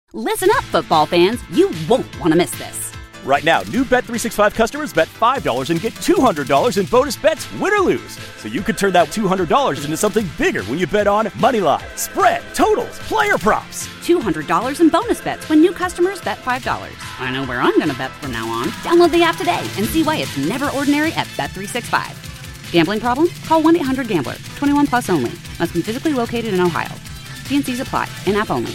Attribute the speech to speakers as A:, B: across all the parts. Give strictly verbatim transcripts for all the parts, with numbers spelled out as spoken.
A: Listen up, football fans. You won't want to miss this.
B: Right now, new Bet three sixty-five customers bet five dollars and get two hundred dollars in bonus bets, win or lose. So you could turn that two hundred dollars into something bigger when you bet on moneyline, spread, totals, player props.
A: two hundred dollars in bonus bets when new customers bet five dollars. I know where I'm going to bet from now on. Download the app today and see why it's never ordinary at Bet three sixty-five. Gambling problem? Call one eight hundred gambler. twenty-one plus only. Must be physically located in Ohio. T and C's apply. In-app only.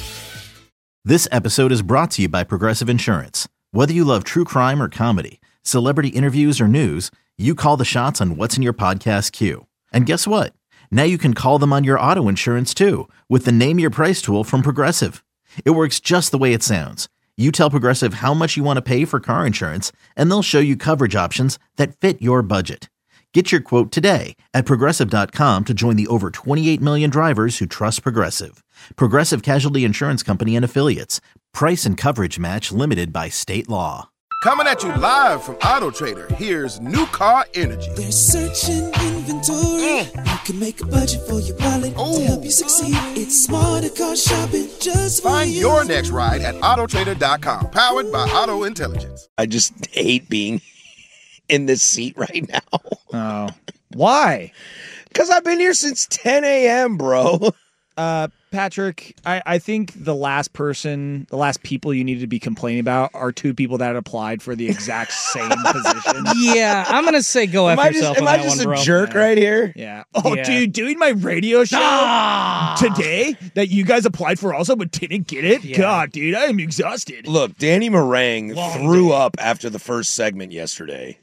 C: This episode is brought to you by Progressive Insurance. Whether you love true crime or comedy, celebrity interviews or news, you call the shots on what's in your podcast queue. And guess what? Now you can call them on your auto insurance too with the Name Your Price tool from Progressive. It works just the way it sounds. You tell Progressive how much you want to pay for car insurance, and they'll show you coverage options that fit your budget. Get your quote today at Progressive dot com to join the over twenty-eight million drivers who trust Progressive. Progressive Casualty Insurance Company and Affiliates. Price and coverage match limited by state law.
D: Coming at you live from Auto Trader, here's New Car Energy.
E: They're searching inventory. Mm. You can make a budget for your wallet
D: Ooh.
E: to help you succeed. It's smarter car shopping just for
D: Find
E: you.
D: your next ride at Auto Trader dot com, powered by Auto Intelligence.
F: I just hate being in this seat right now.
G: Oh. Why?
F: Because I've been here since ten a.m., bro.
G: Uh, Patrick, I, I think the last person, the last people you need to be complaining about are two people that applied for the exact same position.
H: Yeah, I'm going to say go
F: am
H: after
F: I just,
H: yourself
F: am
H: on
F: I
H: that
F: just
H: one,
F: a
H: bro.
F: jerk
G: Yeah.
F: right here?
G: Yeah. Oh,
H: Yeah.
G: dude, doing my radio show
H: Ah!
G: today that you guys applied for also but didn't get it?
H: Yeah.
G: God, dude, I am exhausted.
F: Look, Danny Meringue
G: Long
F: threw
G: day.
F: up after the first segment yesterday.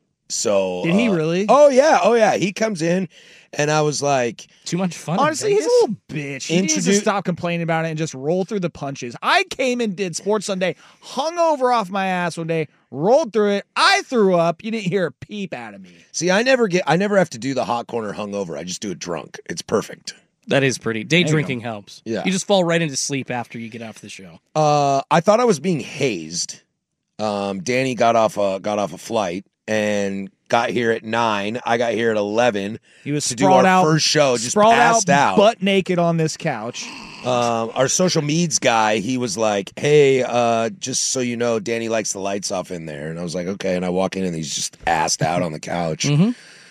F: So
G: Did he
F: uh,
G: really?
F: Oh yeah, oh yeah. He comes in, and I was like,
H: Too much fun.
G: Honestly,
H: in
G: he's a
H: Vegas?
G: little bitch. He needs to
F: Introduce-
G: stop complaining about it and just roll through the punches. I came and did Sports Sunday, hung over off my ass one day, rolled through it. I threw up. You didn't hear a peep out of me.
F: see, I never get, I never have to do the hot corner hungover. I just do it drunk. It's perfect.
H: That is pretty. Day
G: you
H: drinking helps.
F: Yeah.
H: You just fall right into sleep after you get off the show.
F: Uh, I thought I was being hazed. Um, Danny got off a got off a flight and got here at nine. I got here at eleven.
G: He was
F: to do
G: sprawled
F: our
G: out,
F: first show, just
G: sprawled
F: passed out.
G: butt naked on this couch.
F: Um, our social meds guy, he was like, "Hey, uh, just so you know, Danny likes the lights off in there." And I was like, "Okay." And I walk in, and he's just assed out on the couch.
H: Mm-hmm.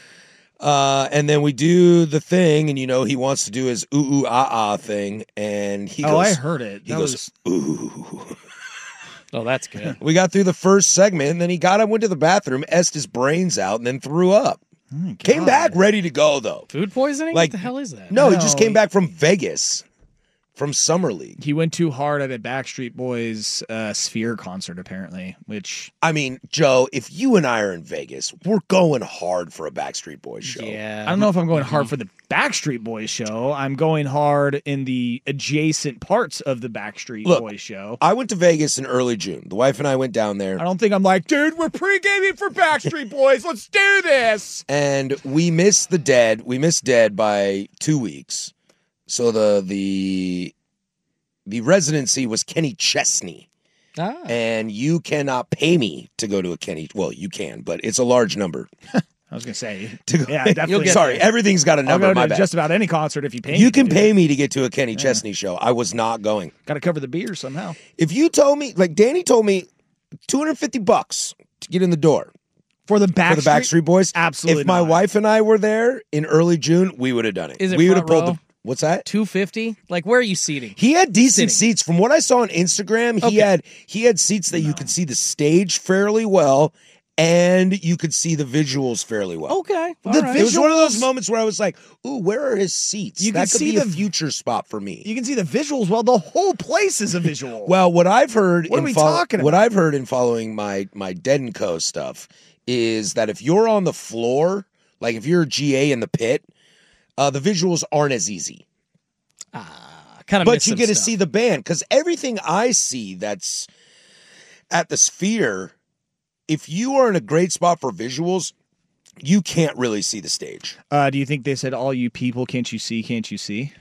F: Uh, and then we do the thing, and you know, he wants to do his ooh ooh ah ah thing, and he
G: oh,
F: goes,
G: I heard it.
F: he
G: That
F: goes,
G: was-
F: ooh.
H: Oh, that's good.
F: We got through the first segment, and then he got up, went to the bathroom, essed his brains out, and then threw up.
G: Oh my
F: Came
G: God.
F: back ready to go, though.
H: Food poisoning?
F: Like-
H: what the hell is that?
F: No, he
G: No,
F: just came
G: he-
F: back from Vegas, from Summer League.
G: He went too hard at a Backstreet Boys uh, Sphere concert, apparently, which
F: I mean, Joe, if you and I are in Vegas, we're going hard for a Backstreet Boys show.
H: Yeah.
G: I don't know if I'm going hard for the Backstreet Boys show. I'm going hard in the adjacent parts of the Backstreet
F: Look,
G: Boys show.
F: I went to Vegas in early June. The wife and I went down there,
G: I don't think I'm like, dude, we're pre-gaming for Backstreet Boys. Let's do this.
F: and we missed the Dead. We missed Dead by two weeks. So the the the residency was Kenny Chesney.
H: Ah.
F: And you cannot pay me to go to a Kenny. Well, you can, but it's a large number.
G: I was gonna say,
F: To go,
G: yeah, definitely.
F: Sorry, everything's got a
G: I'll
F: number.
G: go
F: My
G: to
F: bad.
G: just about any concert if you pay.
F: You
G: me
F: can
G: to.
F: pay me to get to a Kenny Chesney show. I was not going.
G: Got to cover the beer somehow.
F: If you told me, like Danny told me, two hundred fifty bucks to get in the door
G: For the Backstreet,
F: for the Backstreet Boys.
G: Absolutely
F: If my
G: not.
F: wife and I were there in early June, we would have done it.
H: Is it
F: we would
H: front
F: have pulled
H: row?
F: the. What's that?
H: two fifty? Like, where are you seating?
F: He had decent
H: Sitting.
F: seats. From what I saw on Instagram, he
H: Okay.
F: had he had seats that you could see the stage fairly well, and you could see the visuals fairly well.
H: Okay. all
F: The-
H: right.
F: It was one of those
G: Visuals-
F: moments where I was like, "Ooh, where are his seats?"
G: You
F: that
G: can
F: could
G: see
F: be a
G: the-
F: future spot for me.
G: You can see the visuals. Well, the whole place is a visual.
F: Well, what I've heard,
G: What
F: in
G: are we
F: follow-
G: talking
F: What
G: about?
F: I've heard in following my my Dead and Co stuff is that if you're on the floor, like if you're a G A in the pit, uh, the visuals aren't as easy.
H: kind of
F: But you get to see the band, because everything I see that's at the Sphere, if you are in a great spot for visuals, you can't really see the stage.
G: Uh, do you think they said, all you people, can't you see, can't you see?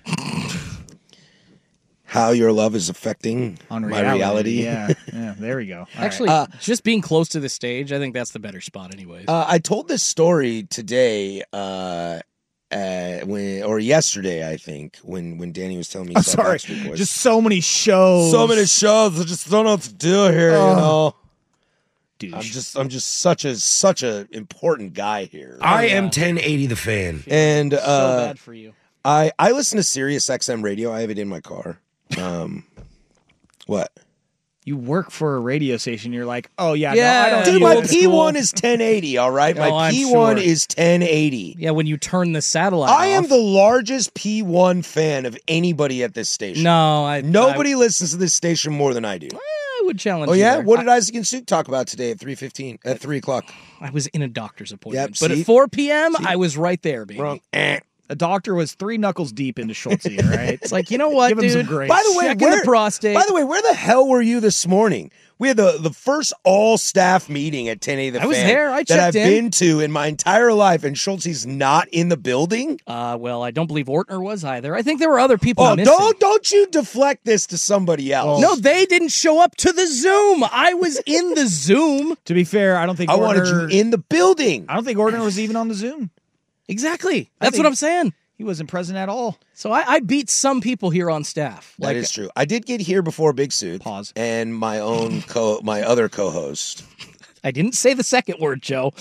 F: How your love is affecting
G: On
F: my
G: reality.
F: reality.
G: Yeah, yeah, there we go. All right.
H: Actually,
F: Uh,
H: just being close to the stage, I think that's the better spot anyways.
F: Uh, I told this story today uh, uh, when or yesterday, I think, when when Danny was telling me.
G: I'm
F: he saw
G: sorry.
F: Backstreet Boys.
G: Just so many shows.
F: so many shows. I just don't know what to do here.
G: Oh.
F: You know,
G: Douche.
F: I'm just I'm just such a such a important guy here.
I: I am ten eighty the fan.
F: And
H: so
F: uh,
H: bad for you.
F: I I listen to Sirius X M radio. I have it in my car. Um, what?
G: You work for a radio station. You're like, oh yeah,
H: Yeah,
G: no, I don't.
F: Dude,
G: need
F: my
H: old
G: it.
F: P one
H: school.
F: is ten eighty. All right, my
H: Oh, I'm
F: P one
H: sure.
F: is ten eighty.
H: Yeah, when you turn the satellite
F: I am
H: off.
F: the largest P one fan of anybody at this station.
H: No, I
F: Nobody listens to this station more than I do.
H: I, I would challenge
F: Oh
H: you
F: yeah,
H: there.
F: what did Isaac and Suk talk about today at three fifteen? At three o'clock.
H: I, I was in a doctor's appointment.
F: Yep,
H: but
F: see?
H: at four p.m., I was right there, baby.
F: Wrong. Eh.
G: A doctor was three knuckles deep into Schultz here, right?
H: It's like, you know what,
G: Give him
H: dude?
G: some grace.
F: By the way,
H: Checking
F: where,
H: the prostate.
F: By the way, where the hell were you this morning? We had the, the first all staff meeting at ten eighty The
H: I was
F: Fan
H: there. I
F: that I've
H: checked in.
F: been to in my entire life, and Schultze's not in the building.
H: Uh, well, I don't believe Ortner was either. I think there were other people
F: Oh,
H: missing.
F: don't don't you deflect this to somebody else?
H: No, they didn't show up to the Zoom. I was in the Zoom.
G: To be fair, I don't think
F: I
G: Ortner,
F: wanted you in the building.
G: I don't think Ortner was even on the Zoom.
H: Exactly.
G: I
H: That's
G: think-
H: what I'm saying.
G: He wasn't present at all.
H: So I, I beat some people here on staff.
F: That is true. I did get here before Big Suit.
G: Pause.
F: And my own co, my other co-host.
H: I didn't say the second word, Joe.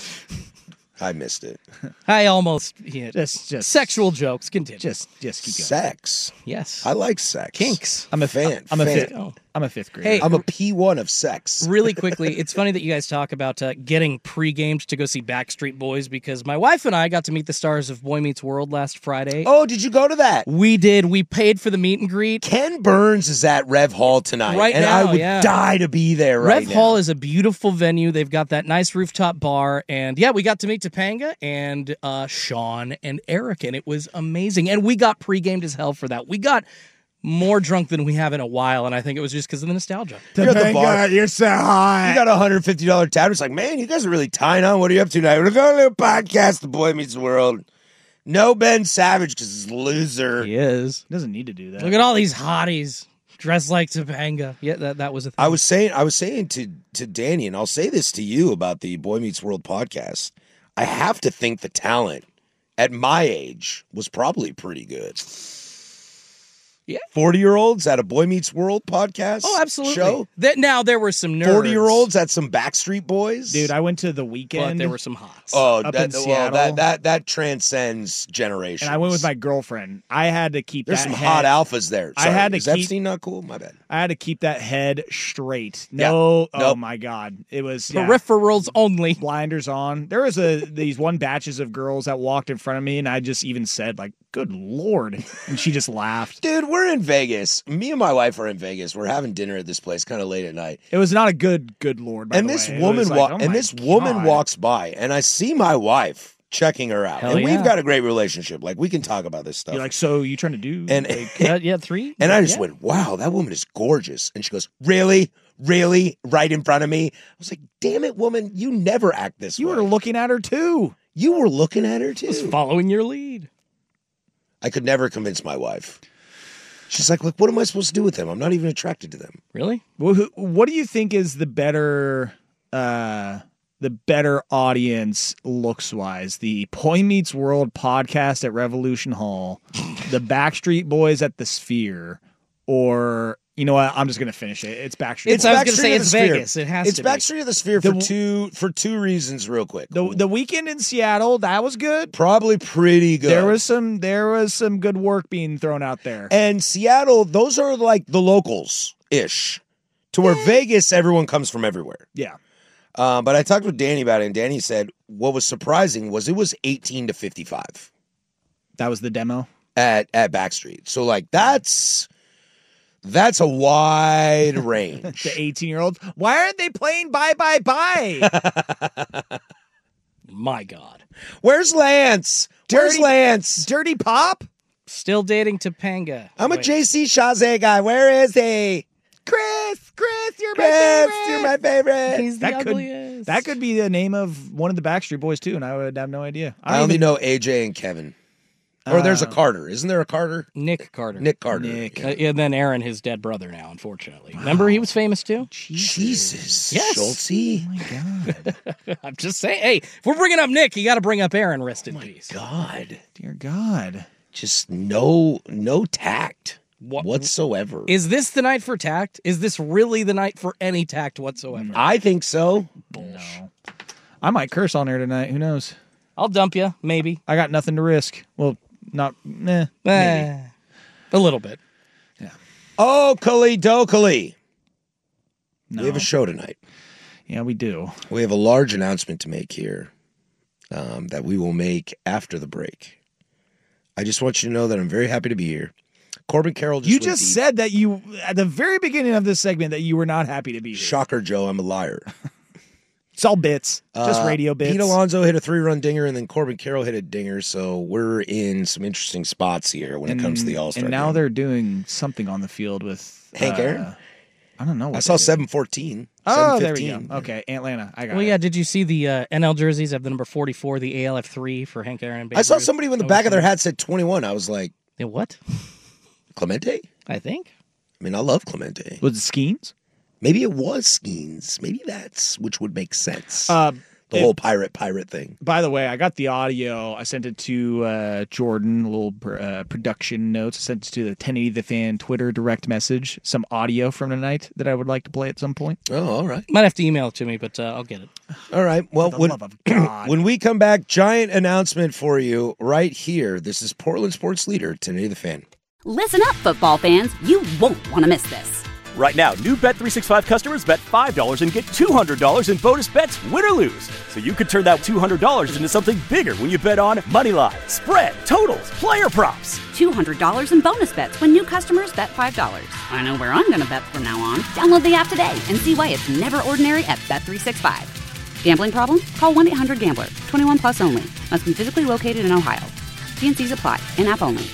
F: I missed it.
H: I almost yeah,
G: Just, just
H: sexual jokes. Continue.
G: Just, just keep going.
F: Sex.
H: yes.
F: I like sex.
H: Kinks.
G: I'm a
F: fan.
G: I'm a
F: fan.
G: fifth.
H: Oh.
G: I'm a fifth grader.
H: Hey,
F: I'm a P one of sex.
H: Really quickly, it's funny that you guys talk about uh, getting pre-gamed to go see Backstreet Boys because my wife and I got to meet the stars of Boy Meets World last Friday.
F: Oh, did you go to that?
H: We did. We paid for the meet and greet.
F: Ken Burns is at Rev Hall tonight.
H: Right
F: and
H: now,
F: I would
H: yeah.
F: die to be there right
H: Rev
F: now.
H: Hall is a beautiful venue. They've got that nice rooftop bar. And yeah, we got to meet Topanga and uh, Sean and Eric, and it was amazing. And we got pre-gamed as hell for that. We got more drunk than we have in a while, and I think it was just because of the nostalgia.
F: You're at the bar.
G: You're so hot.
F: You got a one hundred fifty dollars tab. It's like, man, you guys are really tying on. What are you up to tonight? We're going to a podcast, The Boy Meets World. No Ben Savage because he's a loser.
H: He is.
G: Doesn't need to do that.
H: Look at all these hotties dressed like Topanga. Yeah, that, that was a thing.
F: I was saying, I was saying to to Danny, and I'll say this to you about the Boy Meets World podcast. I have to think the talent at my age was probably pretty good.
H: Yeah.
F: forty-year-olds at a Boy Meets World podcast
H: Oh, absolutely.
F: show?
H: That, now, there were some nerds.
F: forty-year-olds at some Backstreet Boys?
G: Dude, I went to the
H: But
G: weekend.
H: there were some hots.
F: Oh,
G: up
F: that,
G: in
F: well,
G: Seattle.
F: that, that, that transcends generations.
G: and I went with my girlfriend. I had to keep
F: There's
G: that
F: some
G: head,
F: hot alphas there.
G: I
F: Sorry,
G: had to
F: is
G: keep-
F: Epstein not cool? My bad.
G: I had to keep that head straight.
F: Yeah.
G: No, oh
F: Nope.
G: my god, it was yeah,
H: Peripherals only.
G: blinders on. There was a these one batches of girls that walked in front of me, and I just even said like, "Good lord," and she just laughed.
F: Dude, we're in Vegas. Me and my wife are in Vegas. We're having dinner at this place kind of late at night.
G: It was not a good good lord. By
F: and
G: the
F: this
G: way. It
F: woman
G: was like,
F: wa-
G: oh
F: and
G: my
F: this woman
G: God.
F: walks by, and I see my wife checking her out.
H: Hell
F: and
H: yeah.
F: we've got a great relationship. Like we can talk about this stuff.
G: You're like, so you trying to do?
F: and
G: like,
H: Uh, yeah, three.
F: and I just
H: Yeah.
F: went, wow, that woman is gorgeous. And she goes, really? Really? Right in front of me? I was like, damn it, woman, you never act this
G: you
F: way.
G: were looking at her too.
F: you were looking at her
H: Just
F: too.
H: following your lead.
F: I could never convince my wife. She's like, look, what am I supposed to do with them? I'm not even attracted to them.
H: Really?
G: Well, who- what do you think is the better, uh, the better audience looks wise? The Boy Meets World podcast at Revolution Hall, the Backstreet Boys at the Sphere, or you know what? I'm just gonna finish it. It's Backstreet.
H: It's- I was
G: Boys.
H: gonna say
F: Backstreet of
H: it's
F: the Sphere.
H: Vegas. It has
F: It's
H: to be.
F: Backstreet of the Sphere
G: The
F: for
G: w-
F: two for two reasons, real quick.
G: the the weekend in Seattle. That was good.
F: Probably pretty good.
G: There was some there was some good work being thrown out there.
F: and Seattle, those are like the locals ish. To where Vegas, everyone comes from everywhere.
G: Yeah.
F: Uh, but I talked with Danny about it, and Danny said what was surprising was it was eighteen to fifty-five
G: That was the demo.
F: at at Backstreet. So like that's that's a wide range.
G: The eighteen year olds. Why aren't they playing Bye Bye Bye?
H: My God.
F: Where's Lance? Where's
G: Dirty-
F: Lance?
G: Dirty Pop?
H: Still dating Topanga.
F: I'm a
H: Wait.
F: J C Chazé guy. Where is he?
G: Chris, Chris, you're my
F: Chris,
G: favorite.
F: you're my favorite.
H: He's the
G: That could
H: ugliest.
G: that could be the name of one of the Backstreet Boys too, and I would have no idea.
F: I
G: don't
F: only
G: even-
F: know A J and Kevin. Or there's a
G: Uh,
F: Carter. Isn't there a Carter?
H: Nick Carter.
F: Nick Carter.
G: Nick.
H: Uh, and then Aaron, his dead brother now, unfortunately. Remember he was famous too?
F: Jesus.
H: Yes.
F: Schultze.
G: Oh my God.
H: I'm just saying, hey, if we're bringing up Nick, you got to bring up Aaron, rest in peace.
F: God.
G: Dear God.
F: Just no no tact
H: What-
F: whatsoever.
H: Is this the night for tact? Is this really the night for any tact whatsoever?
F: I think so.
G: No. I might curse on air tonight. Who knows?
H: I'll dump you, maybe.
G: I got nothing to risk. Well, not, meh, maybe.
H: Eh, a little bit.
F: Oh, Kali Dokali.
G: No.
F: We have a show tonight.
G: Yeah, we do.
F: We have a large announcement to make here um, that we will make after the break. I just want you to know that I'm very happy to be here. Corbin Carroll just
G: You
F: went
G: just
F: deep.
G: said that you, at the very beginning of this segment, that you were not happy to be here.
F: Shocker, Joe, I'm a liar.
G: It's all bits. Just
F: Uh,
G: radio bits.
F: Pete Alonso hit a three-run dinger, and then Corbin Carroll hit a dinger, so we're in some interesting spots here when
G: and,
F: it comes to the All-Star
G: And now
F: game.
G: they're doing something on the field with
F: Hank
G: uh,
F: Aaron?
G: I don't know. What
F: I saw
G: they did.
F: seven fourteen.
G: Oh, there we
F: seven fifteen.
G: go. Okay, Atlanta. I got
H: Well,
G: it.
H: yeah, did you see the uh, N L jerseys have the number forty-four, the A L F three for Hank Aaron? Babe
F: I saw
H: Ruth?
F: somebody with the
H: That
F: back
H: was
F: of their
H: fun.
F: hat said twenty-one. I was like,
H: Yeah, what?
F: Clemente?
H: I think.
F: I mean, I love Clemente.
G: Was it Skeens?
F: Maybe it was Skeens. Maybe that's, which would make sense.
G: Uh,
F: the
G: if-
F: whole pirate pirate thing.
G: By the way, I got the audio. I sent it to uh, Jordan, a little uh, production notes. I sent it to the ten eighty The Fan Twitter direct message. Some audio from tonight that I would like to play at some point.
F: Oh, all right.
H: Might have to email it to me, but uh, I'll get it.
F: All right. Well,
G: For the
F: when,
G: love of God.
F: when we come back, giant announcement for you right here. This is Portland sports leader, ten eighty The Fan.
A: Listen up, football fans. You won't want to miss this.
B: Right now, new Bet three sixty-five customers bet five dollars and get two hundred dollars in bonus bets, win or lose. So you could turn that two hundred dollars into something bigger when you bet on moneyline, spread, totals, player props.
A: two hundred dollars in bonus bets when new customers bet five dollars. I know where I'm going to bet from now on. Download the app today and see why it's never ordinary at Bet three sixty-five. Gambling problem? Call one eight hundred gambler. twenty-one plus only. Must be physically located in Ohio. T and C's apply. In-app only.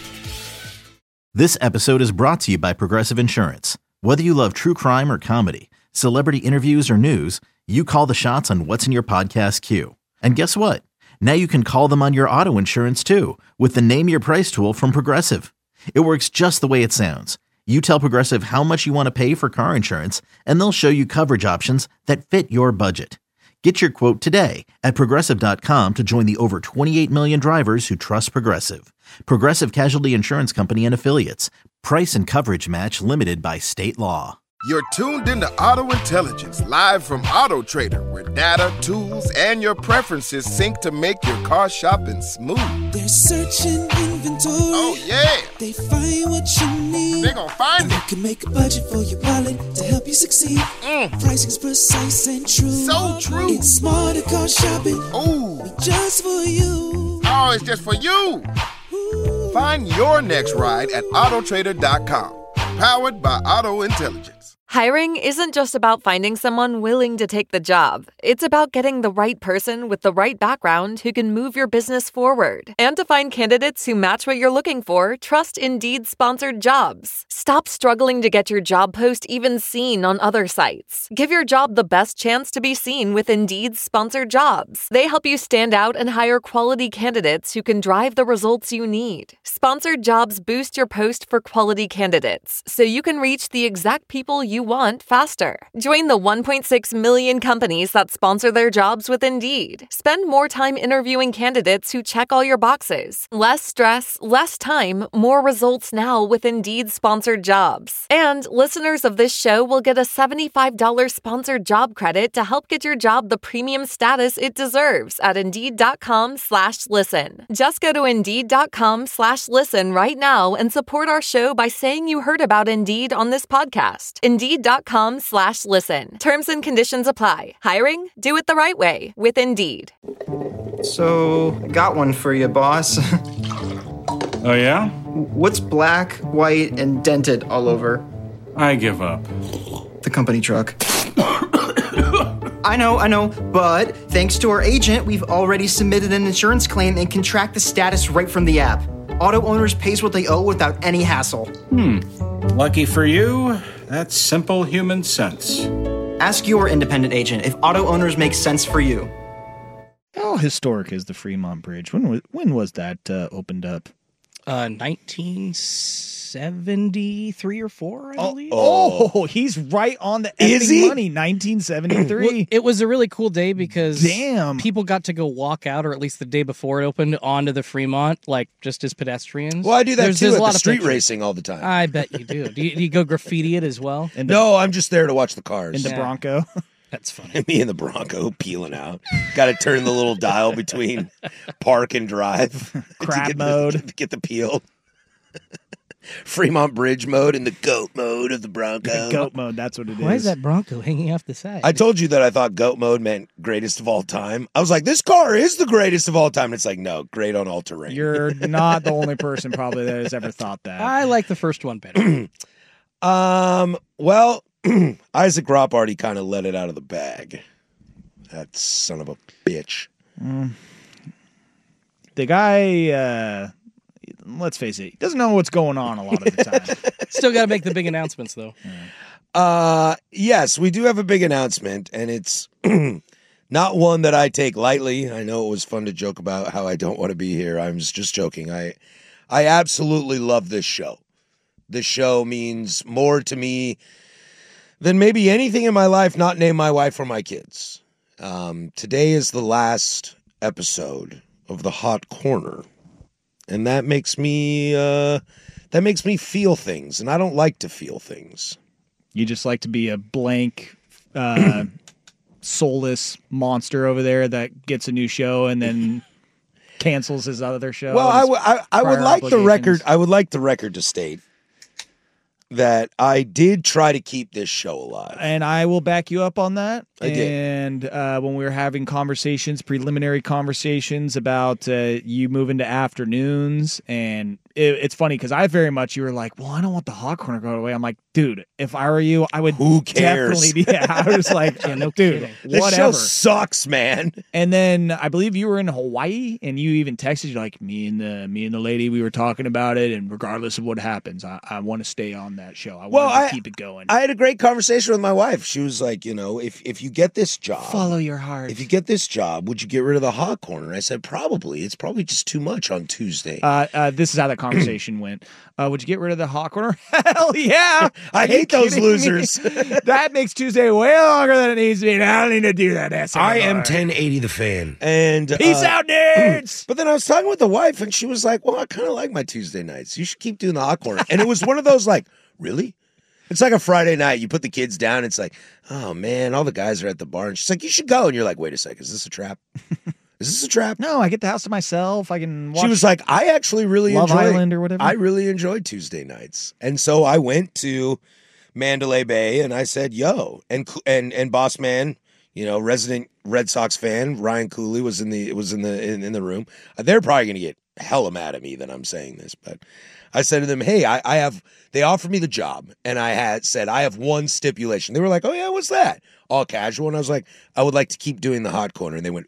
C: This episode is brought to you by Progressive Insurance. Whether you love true crime or comedy, celebrity interviews or news, you call the shots on what's in your podcast queue. And guess what? Now you can call them on your auto insurance too with the Name Your Price tool from Progressive. It works just the way it sounds. You tell Progressive how much you want to pay for car insurance, and they'll show you coverage options that fit your budget. Get your quote today at Progressive dot com to join the over twenty-eight million drivers who trust Progressive. Progressive Casualty Insurance Company and Affiliates. Price and coverage match limited by state law.
D: You're tuned into Auto Intelligence, live from Auto Trader, where data, tools, and your preferences sync to make your car shopping smooth.
E: They're searching inventory.
D: Oh, yeah.
E: They find what you need.
D: They gon' find
E: and
D: it.
E: You can make a budget for your wallet to help you succeed.
D: Mm.
E: Pricing's precise and true.
D: So true.
E: It's smarter car shopping.
D: Ooh.
E: Just for you.
D: Oh, it's just for you.
E: Ooh.
D: Find your next ride at auto trader dot com. Powered by Auto Intelligence.
J: Hiring isn't just about finding someone willing to take the job. It's about getting the right person with the right background who can move your business forward. And to find candidates who match what you're looking for, trust Indeed-sponsored jobs. Stop struggling to get your job post even seen on other sites. Give your job the best chance to be seen with Indeed-sponsored jobs. They help you stand out and hire quality candidates who can drive the results you need. Sponsored jobs boost your post for quality candidates, so you can reach the exact people you want faster. Join the one point six million companies that sponsor their jobs with Indeed. Spend more time interviewing candidates who check all your boxes. Less stress, less time, more results now with Indeed sponsored jobs. And listeners of this show will get a seventy-five dollars sponsored job credit to help get your job the premium status it deserves at Indeed.com slash listen. Just go to Indeed.com slash listen right now and support our show by saying you heard about Indeed on this podcast. Indeed.com slash listen. Terms and conditions apply. Hiring? Do it the right way with Indeed.
K: So, got one for you, boss.
L: Oh, yeah?
K: What's black, white, and dented all over?
L: I give up.
K: The company truck. I know, I know, but thanks to our agent, we've already submitted an insurance claim and can track the status right from the app. Auto owners pays what they owe without any hassle.
L: Hmm. Lucky for you, that's simple human sense.
K: Ask your independent agent if auto owners make sense for you.
G: How historic is the Fremont Bridge? When was, when was that uh, opened up?
H: Uh, nineteen seventy-three or four, I
G: oh,
H: believe.
G: Oh, he's right on the
F: Is
G: effing
F: he?
G: money. nineteen seventy-three.
H: Well, it was a really cool day because
G: Damn.
H: people got to go walk out, or at least the day before it opened, onto the Fremont, like just as pedestrians.
F: Well, I do that
H: There's-
F: too
H: there's a
F: at
H: lot
F: the
H: of
F: street
H: pictures.
F: racing all the time.
H: I bet you do. Do you, do you go graffiti it as well?
G: In the,
F: no, I'm just there to watch the cars.
G: in the
H: Yeah.
G: Bronco.
H: That's funny.
F: Me and the Bronco peeling out. Got to turn the little dial between park and drive.
G: Crab
F: to get
G: mode.
F: The, to get the peel. Fremont Bridge mode and the goat mode of the Bronco.
G: Goat mode, that's what it is.
H: Why is that Bronco hanging off the side?
F: I told you that I thought goat mode meant greatest of all time. I was like, this car is the greatest of all time. And it's like, no, great on all terrain.
G: You're not the only person probably that has ever thought that.
H: I like the first one better.
F: um, well, Isaac Ropp already kind of let it out of the bag. That son of a bitch.
G: Mm. The guy, uh, let's face it, he doesn't know what's going on a lot of the time.
H: Still got to make the big announcements, though.
F: Uh, yes, we do have a big announcement, and it's not one that I take lightly. I know it was fun to joke about how I don't want to be here. I'm just joking. I, I absolutely love this show. This show means more to me than maybe anything in my life, not named my wife or my kids. Um, today is the last episode of The Hot Corner, and that makes me uh, that makes me feel things, and I don't like to feel things.
G: You just like to be a blank, uh, soulless monster over there that gets a new show and then cancels his other show.
F: Well, I, w- I, I would
G: prior
F: like the
G: obligations.
F: record. I would like the record to state that I did try to keep this show alive.
G: And I will back you up on that.
F: I did.
G: And uh, when we were having conversations, preliminary conversations about uh, you moving to afternoons, and it, it's funny because I very much, you were like, well, I don't want the Hot Corner to go away. I'm like, dude, if I were you, I would
F: Who cares?
G: definitely be. Yeah, I was like,
H: Yeah, no
G: dude,
H: kidding.
F: This
G: whatever.
F: show sucks, man.
G: And then I believe you were in Hawaii, and you even texted, you're like, me and the me and the lady, we were talking about it, and regardless of what happens, I, I want to stay on that show. I
F: Well,
G: want to
F: I-
G: keep it going.
F: I had a great conversation with my wife. She was like, you know, if if you get this job,
G: Follow your heart.
F: if you get this job, would you get rid of the Hot Corner? I said, probably. It's probably just too much on Tuesday.
G: Uh, uh, this is how that conversation went. Uh, would you get rid of the Hot Corner? Hell yeah!
F: I
G: Are you
F: hate those
G: kidding me?
F: losers.
G: That makes Tuesday way longer than it needs to be. And I don't need to do that. ass
I: I am
G: anymore.
I: ten eighty the fan.
F: And
G: Peace
F: uh,
G: out, nerds.
F: But then I was talking with the wife, and she was like, well, I kind of like my Tuesday nights. You should keep doing the Hot Corner. And it was one of those like, really? It's like a Friday night. You put the kids down. It's like, oh, man, all the guys are at the bar. And she's like, you should go. And you're like, wait a second. Is this a trap? Is this a trap?
G: No, I get the house to myself. I can watch
F: She was like, I actually really
G: Love
F: enjoy
G: Island or whatever.
F: I really enjoyed Tuesday nights. And so I went to Mandalay Bay and I said, yo, and and and boss man, you know, resident Red Sox fan, Ryan Cooley was in the was in the in, in the room. They're probably gonna get hella mad at me that I'm saying this, but I said to them, hey, I, I have they offered me the job, and I had said I have one stipulation. They were like, oh yeah, what's that? All casual. And I was like, I would like to keep doing the Hot Corner. And they went,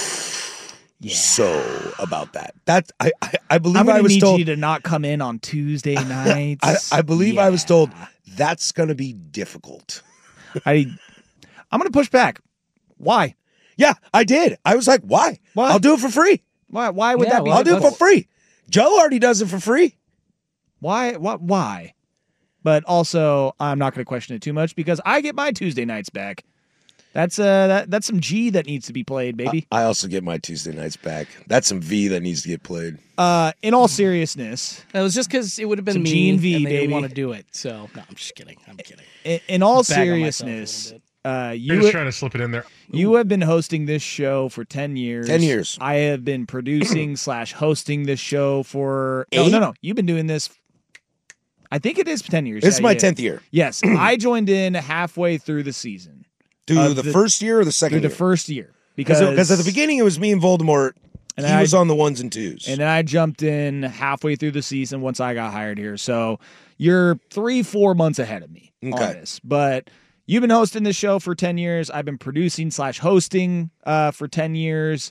G: Yeah.
F: so about that. That I I, I believe
G: I'm
F: I
G: gonna
F: was
G: need
F: told
G: you to not come in on Tuesday nights.
F: I, I believe I was
G: Yeah.
F: told that's going to be difficult.
G: I, I'm going to push back. Why?
F: Yeah, I did. I was like, why?
G: Why?
F: I'll do it for free.
G: Why? Why would
H: Yeah,
G: that be?
H: well,
F: I'll do it for
H: that's-
F: free. Joe already does it for free.
G: Why? What? Why? But also, I'm not going to question it too much because I get my Tuesday nights back. That's uh, that, that's some G that needs to be played, baby.
F: I also get my Tuesday nights back. That's some V that needs to get played.
G: Uh, in all seriousness,
H: That was just because it would have been
G: Some
H: me,
G: G and V,
H: and they
G: baby.
H: didn't want to do it. So no, I'm just kidding. I'm kidding.
G: in, in all
H: Bag on myself a
G: seriousness,
H: little
G: uh,
M: You're
G: you
M: just trying to slip it in there.
G: you have been hosting this show for ten years.
F: ten years.
G: I have been producing slash hosting this show for no,
F: Eight?
G: no, no. You've been doing this. I think it is ten years.
F: This is
G: Yeah,
F: my
G: yeah.
F: tenth year.
G: Yes, I joined in halfway through the season.
F: Do
G: Of
F: the,
G: the-
F: first year or the
G: Through
F: second
G: the
F: year?
G: first year. Because
F: Because at the beginning it was me and Voldemort.
G: And
F: he
G: I-
F: was on the ones and twos.
G: And then I jumped in halfway through the season once I got hired here. So you're three, four months ahead of me on
F: Okay.
G: this. But you've been hosting this show for ten years. I've been producing slash hosting uh, for ten years.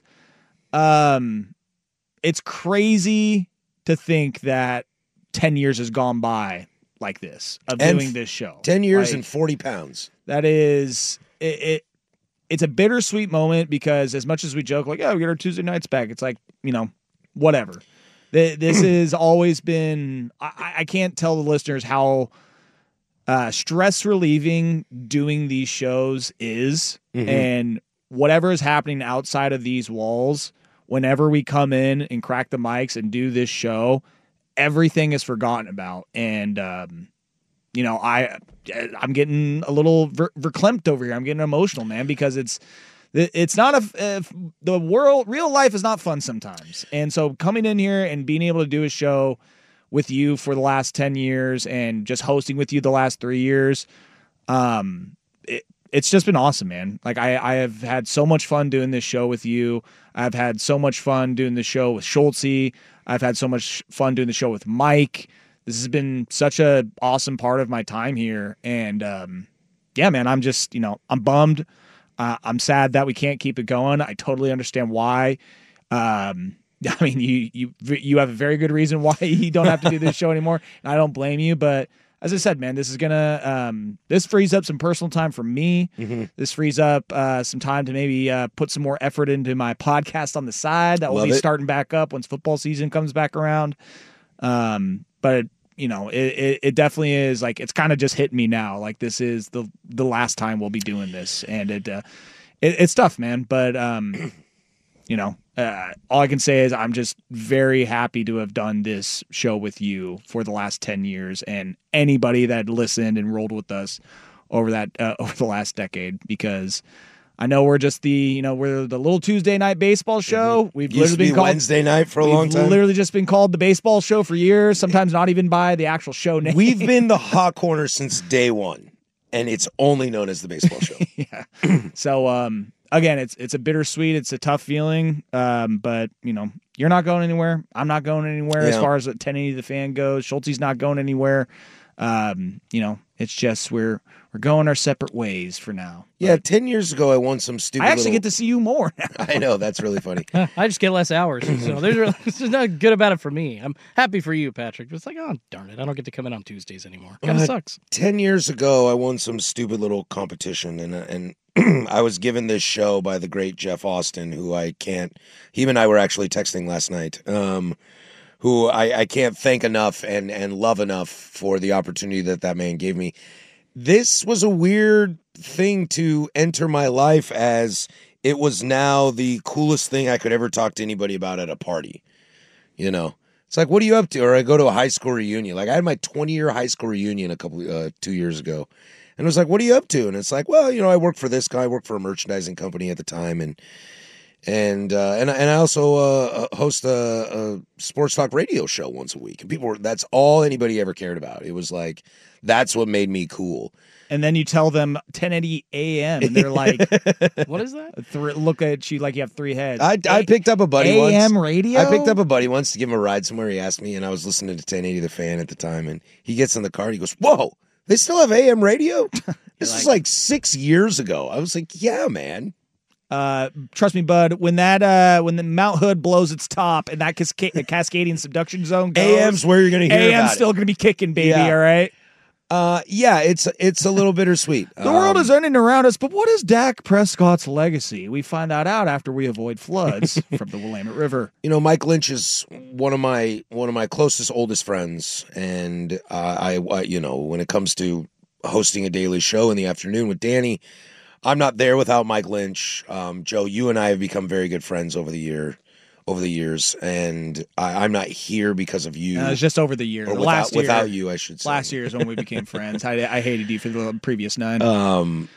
G: Um, it's crazy to think that ten years has gone by like this of
F: And
G: doing this show.
F: ten years
G: Like,
F: and forty pounds.
G: that is it, it it's a bittersweet moment because as much as we joke like, oh, we get our Tuesday nights back, it's like, you know, whatever. th- this has always been. I, I can't tell the listeners how uh, stress relieving doing these shows is,
F: Mhm.
G: and whatever is happening outside of these walls. Whenever we come in and crack the mics and do this show, everything is forgotten about, and um, you know, I I'm getting a little ver- verklempt over here. I'm getting emotional, man, because it's it's not a if the world real life is not fun sometimes, and so coming in here and being able to do a show with you for the last ten years and just hosting with you the last three years, um, it, it's just been awesome, man. Like I I have had so much fun doing this show with you. I've had so much fun doing the show with Schultzy. I've had so much fun doing the show with Mike. This has been such a awesome part of my time here. And, um, yeah, man, I'm just, you know, I'm bummed. Uh, I'm sad that we can't keep it going. I totally understand why. Um, I mean, you, you, you have a very good reason why you don't have to do this show anymore. And I don't blame you, but as I said, man, this is gonna um, this frees up some personal time for me.
F: Mm-hmm.
G: This frees up uh, some time to maybe uh, put some more effort into my podcast on the side. That will
F: Love
G: be
F: it.
G: starting back up once football season comes back around. Um, but you know, it, it, it definitely is like it's kind of just hitting me now. Like this is the the last time we'll be doing this, and it, uh, it it's tough, man. But um, you know, uh, all I can say is I'm just very happy to have done this show with you for the last ten years and anybody that listened and rolled with us over that, uh, over the last decade, because I know we're just the, you know, we're the little Tuesday night baseball show. We've
F: Used to
G: literally
F: be
G: been called
F: Wednesday night for a
G: we've
F: long time.
G: literally just been called the baseball show for years, sometimes not even by the actual show name.
F: We've been the hot corner since day one, and it's only known as the baseball show.
G: Yeah. So, um, again, it's it's a bittersweet, it's a tough feeling, um, but you know, you're not going anywhere. I'm not going anywhere as
F: Yeah.
G: far as ten eighty the fan goes. Schultzy's not going anywhere. Um, you know, it's just we're we're going our separate ways for now.
F: Yeah, ten years ago I won some stupid
G: I actually
F: little-
G: get to see you more now.
F: I know, that's really funny.
H: I just get less hours, so there's really, this is not good about it for me. I'm happy for you, Patrick. But it's like, oh darn it, I don't get to come in on Tuesdays anymore. Kind of
F: Uh,
H: sucks.
F: Ten years ago I won some stupid little competition, and and I was given this show by the great Jeff Austin, who I can't, him and I were actually texting last night, um, who I, I can't thank enough and, and love enough for the opportunity that that man gave me. This was a weird thing to enter my life, as it was now the coolest thing I could ever talk to anybody about at a party. You know, it's like, what are you up to? Or I go to a high school reunion. Like I had my twenty year high school reunion a couple, uh, two years ago. And it was like, what are you up to? And it's like, well, you know, I work for this guy. I work for a merchandising company at the time. And, and, uh, and, and I also, uh, host a, a sports talk radio show once a week. And people were, that's all anybody ever cared about. It was like, that's what made me cool.
G: And then you tell them ten eighty A M, and they're like,
H: what is that?
G: Th- look at you like you have three heads.
F: I, I picked up a buddy
G: A M
F: once.
G: radio?
F: I picked up a buddy once to give him a ride somewhere. He asked me, and I was listening to ten eighty The Fan at the time. And he gets in the car and he goes, whoa, they still have A M radio? This is like six years ago. I was like, yeah, man.
G: Uh, trust me, bud. When that uh, when the Mount Hood blows its top and that casca- cascading subduction zone goes,
F: A M's where you're going to hear
G: A M's
F: about it.
G: still going to be kicking, baby.
F: Yeah.
G: All right.
F: Uh, yeah, it's it's a little bittersweet.
G: The world
F: Um,
G: is ending around us, but what is Dak Prescott's legacy? We find that out after we avoid floods from the Willamette River.
F: You know, Mike Lynch is one of my one of my closest, oldest friends, and uh, I, I, you know, when it comes to hosting a daily show in the afternoon with Danny, I'm not there without Mike Lynch. Um, Joe, you and I have become very good friends over the year, over the years, and I, I'm not here because of you.
G: Uh, it's just over the year.
F: Or
G: The
F: without,
G: last year,
F: without you, I should say.
G: Last year is when we became friends. I, I hated you for the previous nine.
F: Um,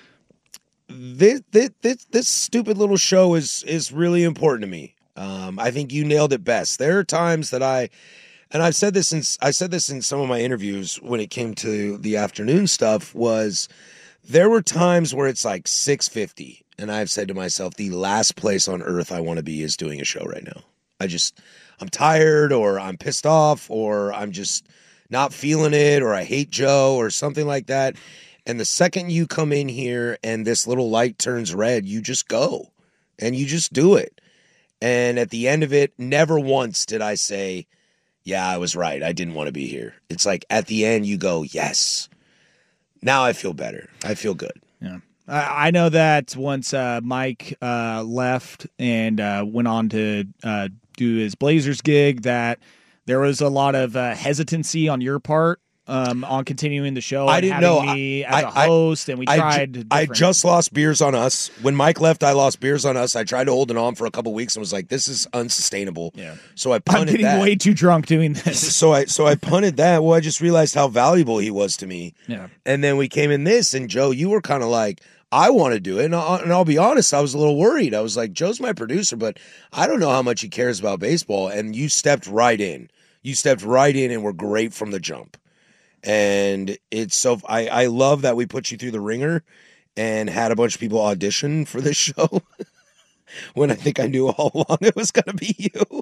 F: this, this this this stupid little show is is really important to me. Um, I think you nailed it best. There are times that I, and I've said this since I said this in some of my interviews when it came to the afternoon stuff, was there were times where it's like six fifty, and I've said to myself, the last place on earth I want to be is doing a show right now. I just, I'm tired, or I'm pissed off, or I'm just not feeling it, or I hate Joe, or something like that. And the second you come in here and this little light turns red, you just go and you just do it. And at the end of it, never once did I say, yeah, I was right. I didn't want to be here. It's like at the end you go, yes. Now I feel better. I feel good.
G: Yeah. I I know that once uh, Mike uh, left and uh, went on to uh, do his Blazers gig, that there was a lot of uh, hesitancy on your part um, on continuing the show.
F: I
G: and
F: didn't
G: having
F: know
G: me
F: I,
G: as a
F: I,
G: host, and we
F: I,
G: tried.
F: ju- I
G: different-
F: just lost Beers on Us. When Mike left, I lost Beers on Us. I tried to hold it on for a couple weeks and was like, "This is unsustainable."
G: Yeah.
F: So I
G: I'm
F: punted
G: getting
F: that.
G: way too drunk doing this.
F: So I so I punted that. Well, I just realized how valuable he was to me.
G: Yeah.
F: And then we came in this, and Joe, you were kind of like, I want to do it. And I'll, and I'll be honest, I was a little worried. I was like, Joe's my producer, but I don't know how much he cares about baseball. And you stepped right in. You stepped right in and were great from the jump. And it's so I, I love that we put you through the ringer and had a bunch of people audition for this show when I think I knew all along it was going to be you.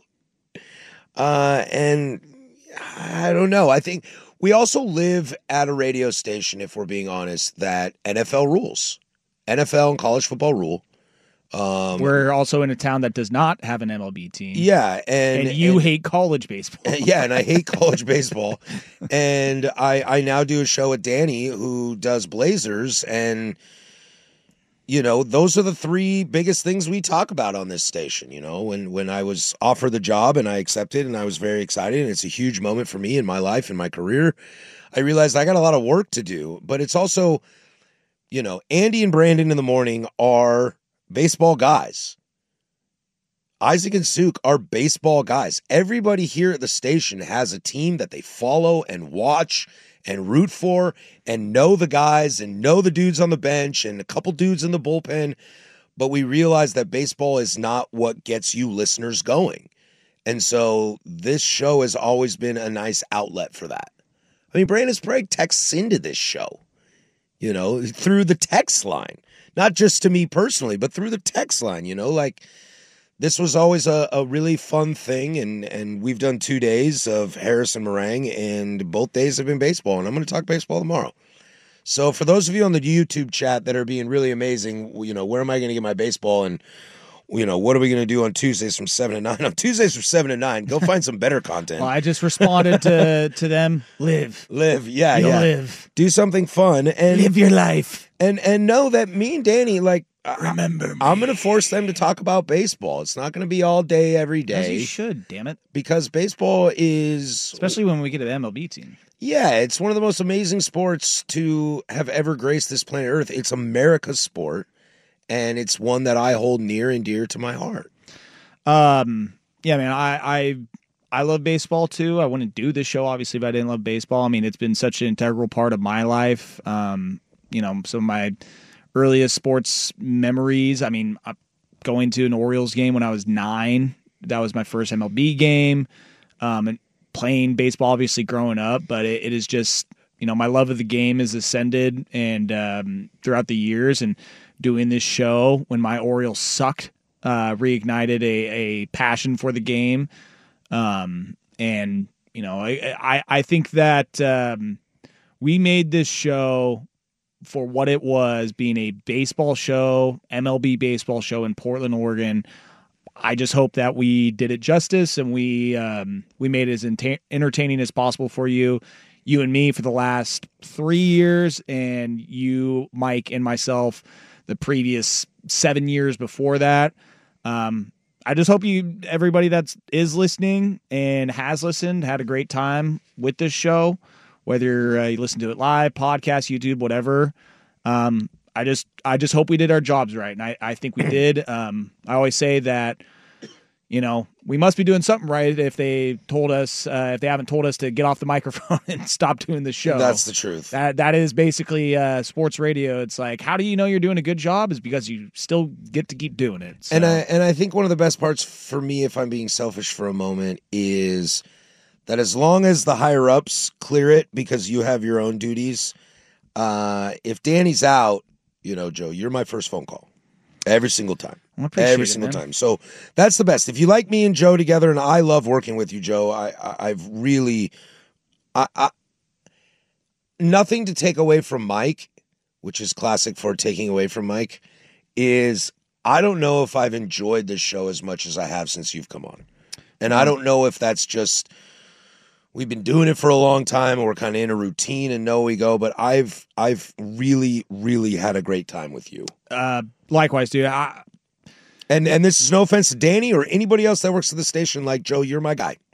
F: Uh, and I don't know. I think we also live at a radio station, if we're being honest, that N F L rules. N F L and college football rule. Um,
G: We're also in a town that does not have an M L B team.
F: Yeah, and,
G: and you
F: and,
G: hate college baseball.
F: Yeah, and I hate college baseball. And I, I now do a show with Danny who does Blazers, and you know, those are the three biggest things we talk about on this station. You know, when when I was offered the job and I accepted, and I was very excited, and it's a huge moment for me in my life, in my career. I realized I got a lot of work to do, but it's also, you know, Andy and Brandon in the morning are baseball guys. Isaac and Suk are baseball guys. Everybody here at the station has a team that they follow and watch and root for and know the guys and know the dudes on the bench and a couple dudes in the bullpen. But we realize that baseball is not what gets you listeners going. And so this show has always been a nice outlet for that. I mean, Brandon Sprague texts into this show, you know, through the text line. Not just to me personally, but through the text line, you know, like this was always a, a really fun thing. And, and we've done two days of Harris and Meringue, and both days have been baseball. And I'm going to talk baseball tomorrow. So for those of you on the YouTube chat that are being really amazing, you know, where am I going to get my baseball? And, you know, what are we going to do on Tuesdays from seven to nine? On Tuesdays from seven to nine, go find some better content.
G: Well, I just responded to, to them. Live.
F: Live. Yeah,
G: You'll
F: yeah.
G: live.
F: Do something fun. And
G: live your life.
F: And and know that me and Danny, like,
G: remember me.
F: I'm going to force them to talk about baseball. It's not going to be all day, every
G: As
F: day.
G: you should, damn it.
F: Because baseball is...
G: Especially when we get an M L B team.
F: Yeah, it's one of the most amazing sports to have ever graced this planet Earth. It's America's sport, and it's one that I hold near and dear to my heart.
G: Um, yeah, man, I, I I love baseball too. I wouldn't do this show obviously if I didn't love baseball. I mean, it's been such an integral part of my life. Um, you know, some of my earliest sports memories. I mean, going to an Orioles game when I was nine. That was my first M L B game. Um, and playing baseball obviously growing up, but it, it is just, you know, my love of the game has ascended and um, throughout the years, and doing this show when my Orioles sucked. Uh, reignited a, a passion for the game. Um, and, you know, I, I, I think that um, we made this show for what it was, being a baseball show, M L B baseball show in Portland, Oregon. I just hope that we did it justice, and we um, we made it as enta- entertaining as possible for you, you and me for the last three years, and you, Mike, and myself the previous seven years before that. Um, I just hope you, everybody that's is listening and has listened, had a great time with this show, whether uh, you listen to it live, podcast, YouTube, whatever. Um, I just, I just hope we did our jobs right. And I, I think we did. Um, I always say that, you know, we must be doing something right if they told us, uh, if they haven't told us to get off the microphone and stop doing the show.
F: That's the truth.
G: That That is basically uh, sports radio. It's like, how do you know you're doing a good job? Is because you still get to keep doing it. So.
F: And I and I think one of the best parts for me, if I'm being selfish for a moment, is that as long as the higher ups clear it because you have your own duties, uh, if Danny's out, you know, Joe, you're my first phone call every single time. Every
G: it,
F: single
G: man.
F: time. So that's the best. If you like me and Joe together, and I love working with you, Joe, I, I I've really, I, I, nothing to take away from Mike, which is classic for taking away from Mike, is I don't know if I've enjoyed this show as much as I have since you've come on. And I don't know if that's just, we've been doing it for a long time and we're kind of in a routine and know we go, but I've, I've really, really had a great time with you.
G: Uh, likewise, dude. I,
F: And and this is no offense to Danny or anybody else that works at the station. Like, Joe, you're my guy.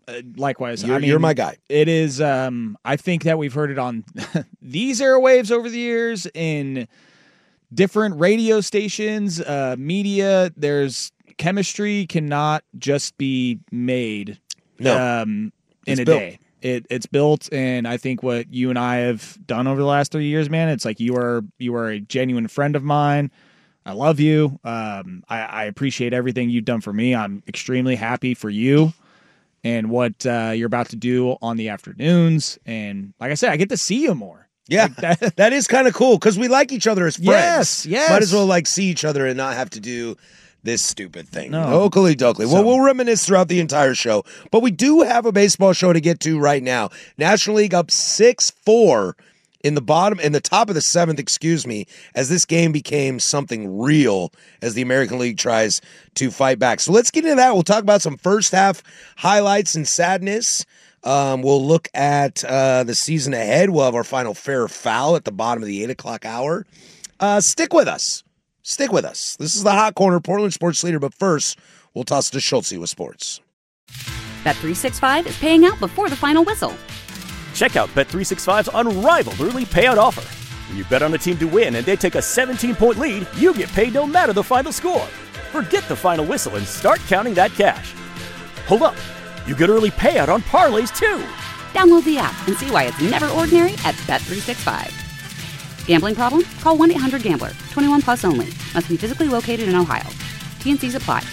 G: Uh, likewise,
F: You're,
G: I mean,
F: you're my guy.
G: It is. Um, I think that we've heard it on these airwaves over the years in different radio stations, uh, media. There's chemistry cannot just be made
F: no.
G: um, in
F: It's
G: a
F: built.
G: day. It, it's built, and I think what you and I have done over the last three years, man, it's like you are you are a genuine friend of mine. I love you. Um, I, I appreciate everything you've done for me. I'm extremely happy for you and what uh, you're about to do on the afternoons. And like I said, I get to see you more.
F: Yeah,
G: Like that,
F: that is kind of cool because we like each other as friends.
G: Yes, yes.
F: Might as well like see each other and not have to do this stupid thing.
G: No.
F: Oakley dokley.
G: So-
F: Well, we'll reminisce throughout the entire show, but we do have a baseball show to get to right now. National League up six four in the bottom, in the top of the seventh, excuse me, as this game became something real as the American League tries to fight back. So let's get into that. We'll talk about some first half highlights and sadness. Um, we'll look at uh, the season ahead. We'll have our final fair or foul at the bottom of the eight o'clock hour. Uh, stick with us. Stick with us. This is the Hot Corner, Portland Sports Leader. But first, we'll toss to Schultze with sports.
A: Bet three sixty-five is paying out before the final whistle.
B: Check out Bet three sixty-five's unrivaled early payout offer. When you bet on a team to win and they take a seventeen-point lead, you get paid no matter the final score. Forget the final whistle and start counting that cash. Hold up. You get early payout on parlays, too.
A: Download the app and see why it's never ordinary at Bet three sixty-five. Gambling problem? Call one eight hundred gambler. twenty-one plus only. Must be physically located in Ohio. T N Cs apply.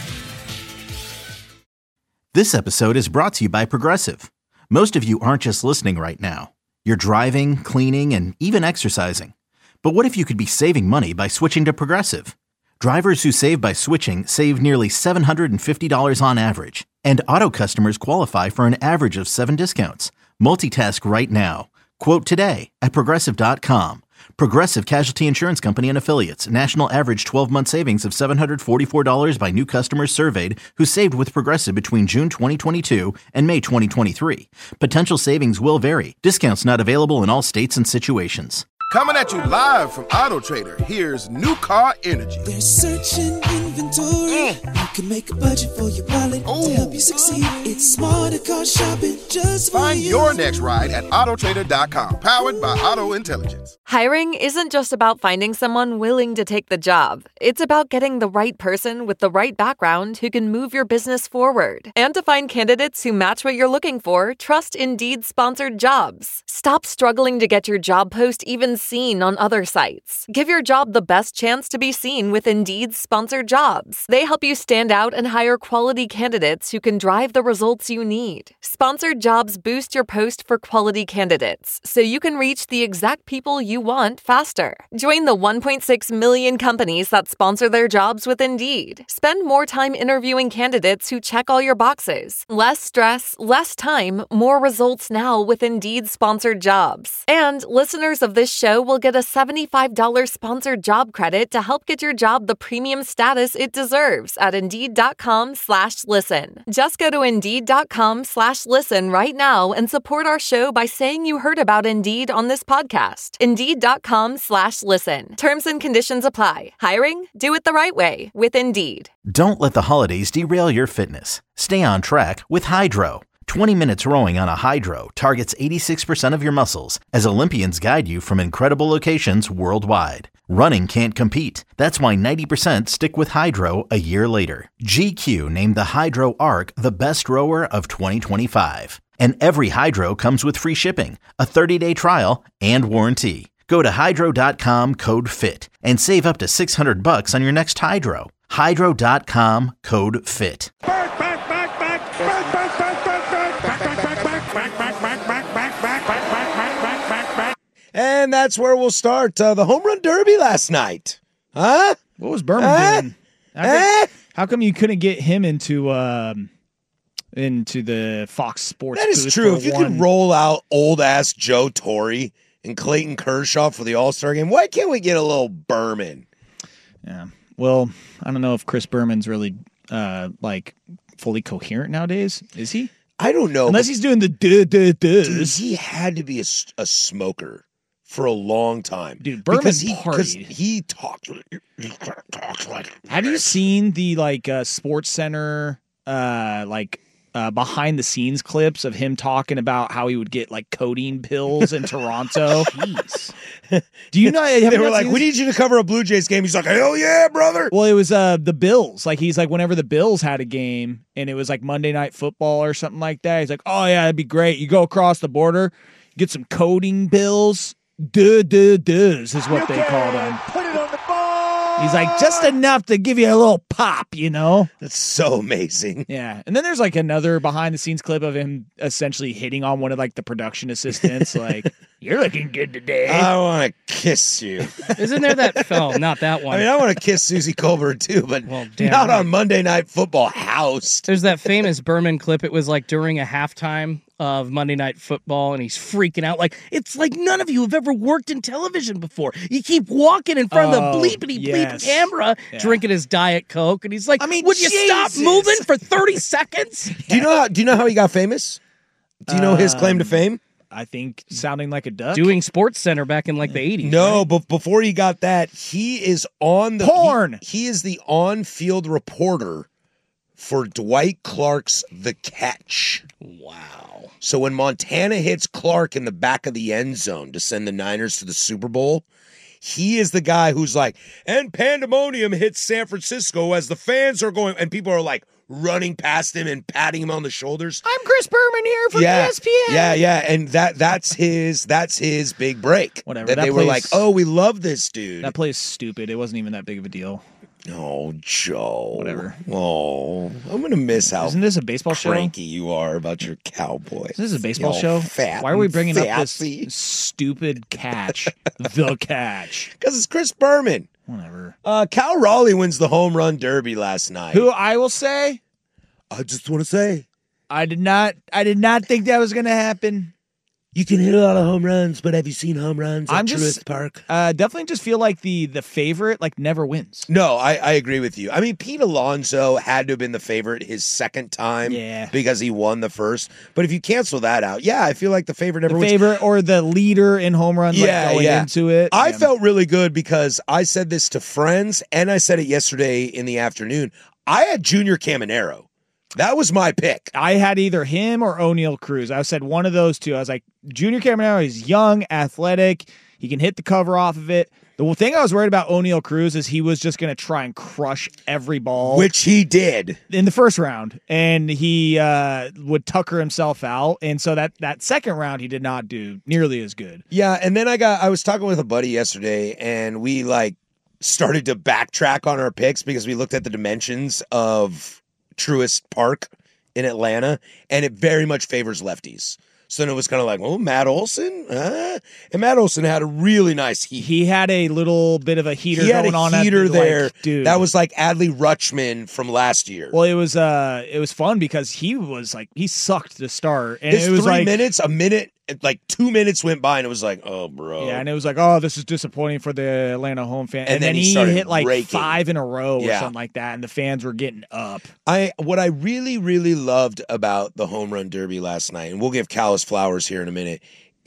C: This episode is brought to you by Progressive. Most of you aren't just listening right now. You're driving, cleaning, and even exercising. But what if you could be saving money by switching to Progressive? Drivers who save by switching save nearly seven hundred fifty dollars on average. And auto customers qualify for an average of seven discounts. Multitask right now. Quote today at Progressive dot com. Progressive Casualty Insurance Company and Affiliates. National average twelve-month savings of seven hundred forty-four dollars by new customers surveyed who saved with Progressive between June twenty twenty-two and May twenty twenty-three. Potential savings will vary. Discounts not available in all states and situations.
D: Coming at you live from Auto Trader, here's New Car Energy.
E: They're searching inventory. You can make a budget for your wallet to help you succeed. It's smarter car shopping just for
D: Find
E: you.
D: your next ride at auto trader dot com, powered by Auto Intelligence.
J: Hiring isn't just about finding someone willing to take the job. It's about getting the right person with the right background who can move your business forward. And to find candidates who match what you're looking for, trust Indeed sponsored jobs. Stop struggling to get your job post even seen on other sites. Give your job the best chance to be seen with Indeed's sponsored jobs. They help you stand out and hire quality candidates who can drive the results you need. Sponsored jobs boost your post for quality candidates, so you can reach the exact people you want faster. Join the one point six million companies that sponsor their jobs with Indeed. Spend more time interviewing candidates who check all your boxes. Less stress, less time, more results now with Indeed sponsored jobs. And listeners of this show will get a seventy-five dollars sponsored job credit to help get your job the premium status it deserves at Indeed.com slash listen. Just go to Indeed.com slash listen right now and support our show by saying you heard about Indeed on this podcast. Indeed.com slash listen. Terms and conditions apply. Hiring? Do it the right way with Indeed.
C: Don't let the holidays derail your fitness. Stay on track with Hydro. twenty minutes rowing on a Hydro targets eighty-six percent of your muscles as Olympians guide you from incredible locations worldwide. Running can't compete. That's why ninety percent stick with Hydro a year later. G Q named the Hydro Arc the best rower of twenty twenty-five. And every Hydro comes with free shipping, a thirty-day trial, and warranty. Go to hydro dot com, code FIT, and save up to six hundred bucks on your next Hydro. hydro dot com, code FIT.
F: And that's where we'll start. Uh, the home run derby last night. Huh?
G: What was Berman
F: Huh?
G: doing? How come,
F: Eh?
G: how come you couldn't get him into um, into the Fox Sports?
F: That is
G: booth
F: true.
G: for
F: If you
G: one-
F: could roll out old ass Joe Torre and Clayton Kershaw for the All Star game, why can't we get a little Berman?
G: Yeah. Well, I don't know if Chris Berman's really uh, like fully coherent nowadays. Is he?
F: I don't know.
G: Unless
F: but-
G: he's doing the duh duh
F: Dude,
G: duhs.
F: he had to be a, s- a smoker for a long time.
G: Dude, Berman
F: because he, 'cause
G: partied.
F: he talks, he talks like.
G: Have you seen the like uh, Sports Center uh, like uh, behind the scenes clips of him talking about how he would get like codeine pills in Toronto.
H: Jeez.
G: Do you know?
F: They were like, "We need you to cover a Blue Jays game." He's like, "Hell yeah, brother!"
G: Well, it was uh, the Bills. Like he's like, whenever the Bills had a game and it was like Monday Night Football or something like that, he's like, "Oh yeah, that'd be great. You go across the border, get some codeine pills." Duh, duh, duhs is what they call them.
F: Put it on the ball.
G: He's like, just enough to give you a little pop, you know?
F: That's so amazing.
G: Yeah. And then there's like another behind the scenes clip of him essentially hitting on one of like the production assistants. Like, you're looking good today.
F: I want to kiss you.
H: Isn't there that film? Not that one.
F: I mean, I want to kiss Susie Colbert too, but
H: well, damn
F: not
H: right.
F: on Monday Night Football. Housed.
H: There's that famous Berman clip. It was like during a halftime of Monday Night Football, and he's freaking out. Like, it's like none of you have ever worked in television before. You keep walking in front
G: Oh,
H: of the bleepity
G: yes.
H: bleep camera,
G: Yeah.
H: drinking his Diet Coke, and he's like,
G: I mean,
H: would you stop
G: Jesus.
H: moving for thirty seconds?
F: Do you know how? Do you know how he got famous? Do you know his claim to
G: Um,
F: fame?
G: I think sounding like a duck.
H: Doing Sports Center back in like the eighties.
F: No,
H: right?
F: but before he got that, he is on the
G: Porn.
F: He, he is the on-field reporter for Dwight Clark's The Catch.
H: Wow.
F: So when Montana hits Clark in the back of the end zone to send the Niners to the Super Bowl, he is the guy who's like, and pandemonium hits San Francisco as the fans are going, and people are like running past him and patting him on the shoulders.
G: I'm Chris Berman here for
F: yeah,
G: E S P N.
F: Yeah, yeah, and that that's his that's his big break.
G: Whatever,
F: That,
G: that
F: they were
G: plays-
F: like, oh, we love this dude.
G: That play is stupid. It wasn't even that big of a deal.
F: Oh, Joe.
G: Whatever.
F: Oh, I'm gonna miss how
G: Isn't this a baseball show?
F: cranky you are about your Cowboys.
G: This is a baseball
F: You
G: show.
F: Fat
G: Why are we
F: and
G: bringing up
F: sassy.
G: this stupid catch? The catch.
F: Because it's Chris Berman.
G: Whatever.
F: Uh, Cal Raleigh wins the home run derby last night.
G: Who I will say,
F: I just want to say,
G: I did not. I did not think that was going to happen.
F: you can hit a lot of home runs, but have you seen home runs at
G: I'm just-
F: Truist Park?
G: Uh, definitely just feel like the the favorite like never wins.
F: No, I, I agree with you. I mean, Pete Alonso had to have been the favorite his second time
G: Yeah.
F: because he won the first. But if you cancel that out, yeah, I feel like the favorite never
G: The
F: wins.
G: favorite or the leader in home runs.
F: Yeah,
G: like going
F: yeah.
G: into it.
F: I
G: Yeah.
F: felt really good because I said this to friends and I said it yesterday in the afternoon. I had Junior Caminero. That was my pick.
G: I had either him or O'Neal Cruz. I said one of those two. I was like, Junior Caminero, he's young, athletic. He can hit the cover off of it. The thing I was worried about O'Neal Cruz is he was just going to try and crush every ball.
F: Which he did.
G: In the first round. And he uh, would tucker himself out. And so that, that second round, he did not do nearly as good.
F: Yeah, and then I got I was talking with a buddy yesterday and we like started to backtrack on our picks because we looked at the dimensions of Truist Park in Atlanta, and it very much favors lefties. So then it was kind of like, oh, Matt Olson? Huh? And Matt Olson had a really nice heat.
G: He had a little bit of a heater
F: He had
G: going
F: a
G: on.
F: heater
G: at,
F: there.
G: Like, dude.
F: That was like Adley Rutschman from last year.
G: Well, it was uh, it was fun because he was like he sucked to start, and
F: This
G: it was
F: three
G: like
F: minutes, a minute, like two minutes went by, and it was like, oh, bro.
G: yeah, and it was like, oh, this is disappointing for the Atlanta home fan. And,
F: And then
G: then
F: he
G: he,
F: started
G: hit like
F: raking.
G: five in a row or
F: Yeah.
G: something like that, and the fans were getting up.
F: I what I really, really loved about the home run derby last night, and we'll give Cal his flowers here in a minute,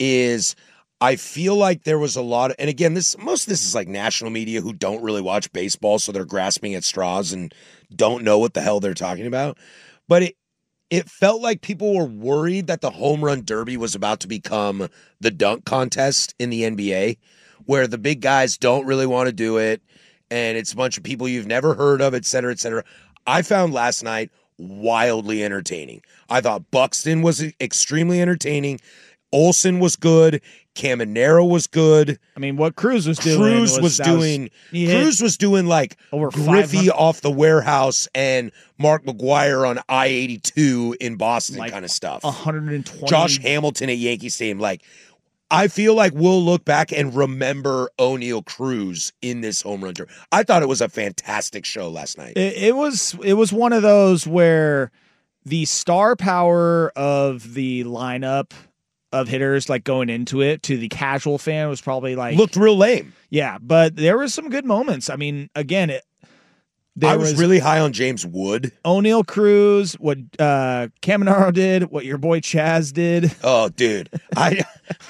F: is I feel like there was a lot of, and again, this most of this is like national media who don't really watch baseball, so they're grasping at straws and don't know what the hell they're talking about. But it it felt like people were worried that the home run derby was about to become the dunk contest in the N B A, where the big guys don't really want to do it, and it's a bunch of people you've never heard of, et cetera, et cetera. I found last night wildly entertaining. I thought Buxton was extremely entertaining. Olsen was good. Caminero was good.
G: I mean, what Cruz was doing
F: Cruz
G: was,
F: was
G: that
F: doing.
G: he hit
F: Cruz was doing like
G: over
F: Griffey
G: five hundred
F: off the warehouse and Mark McGuire on I eighty-two in Boston
G: Like
F: kind of stuff.
G: one hundred twenty.
F: Josh Hamilton at Yankee Stadium. Like, I feel like we'll look back and remember O'Neal Cruz in this home run derby. I thought it was a fantastic show last night.
G: It, it was it was one of those where the star power of the lineup of hitters like going into it to the casual fan was probably like
F: Looked real lame.
G: yeah, but there were some good moments. I mean, again, it there
F: I was, really high on James Wood.
G: O'Neal Cruz, what uh Caminero did, what your boy Chaz did.
F: Oh, dude. I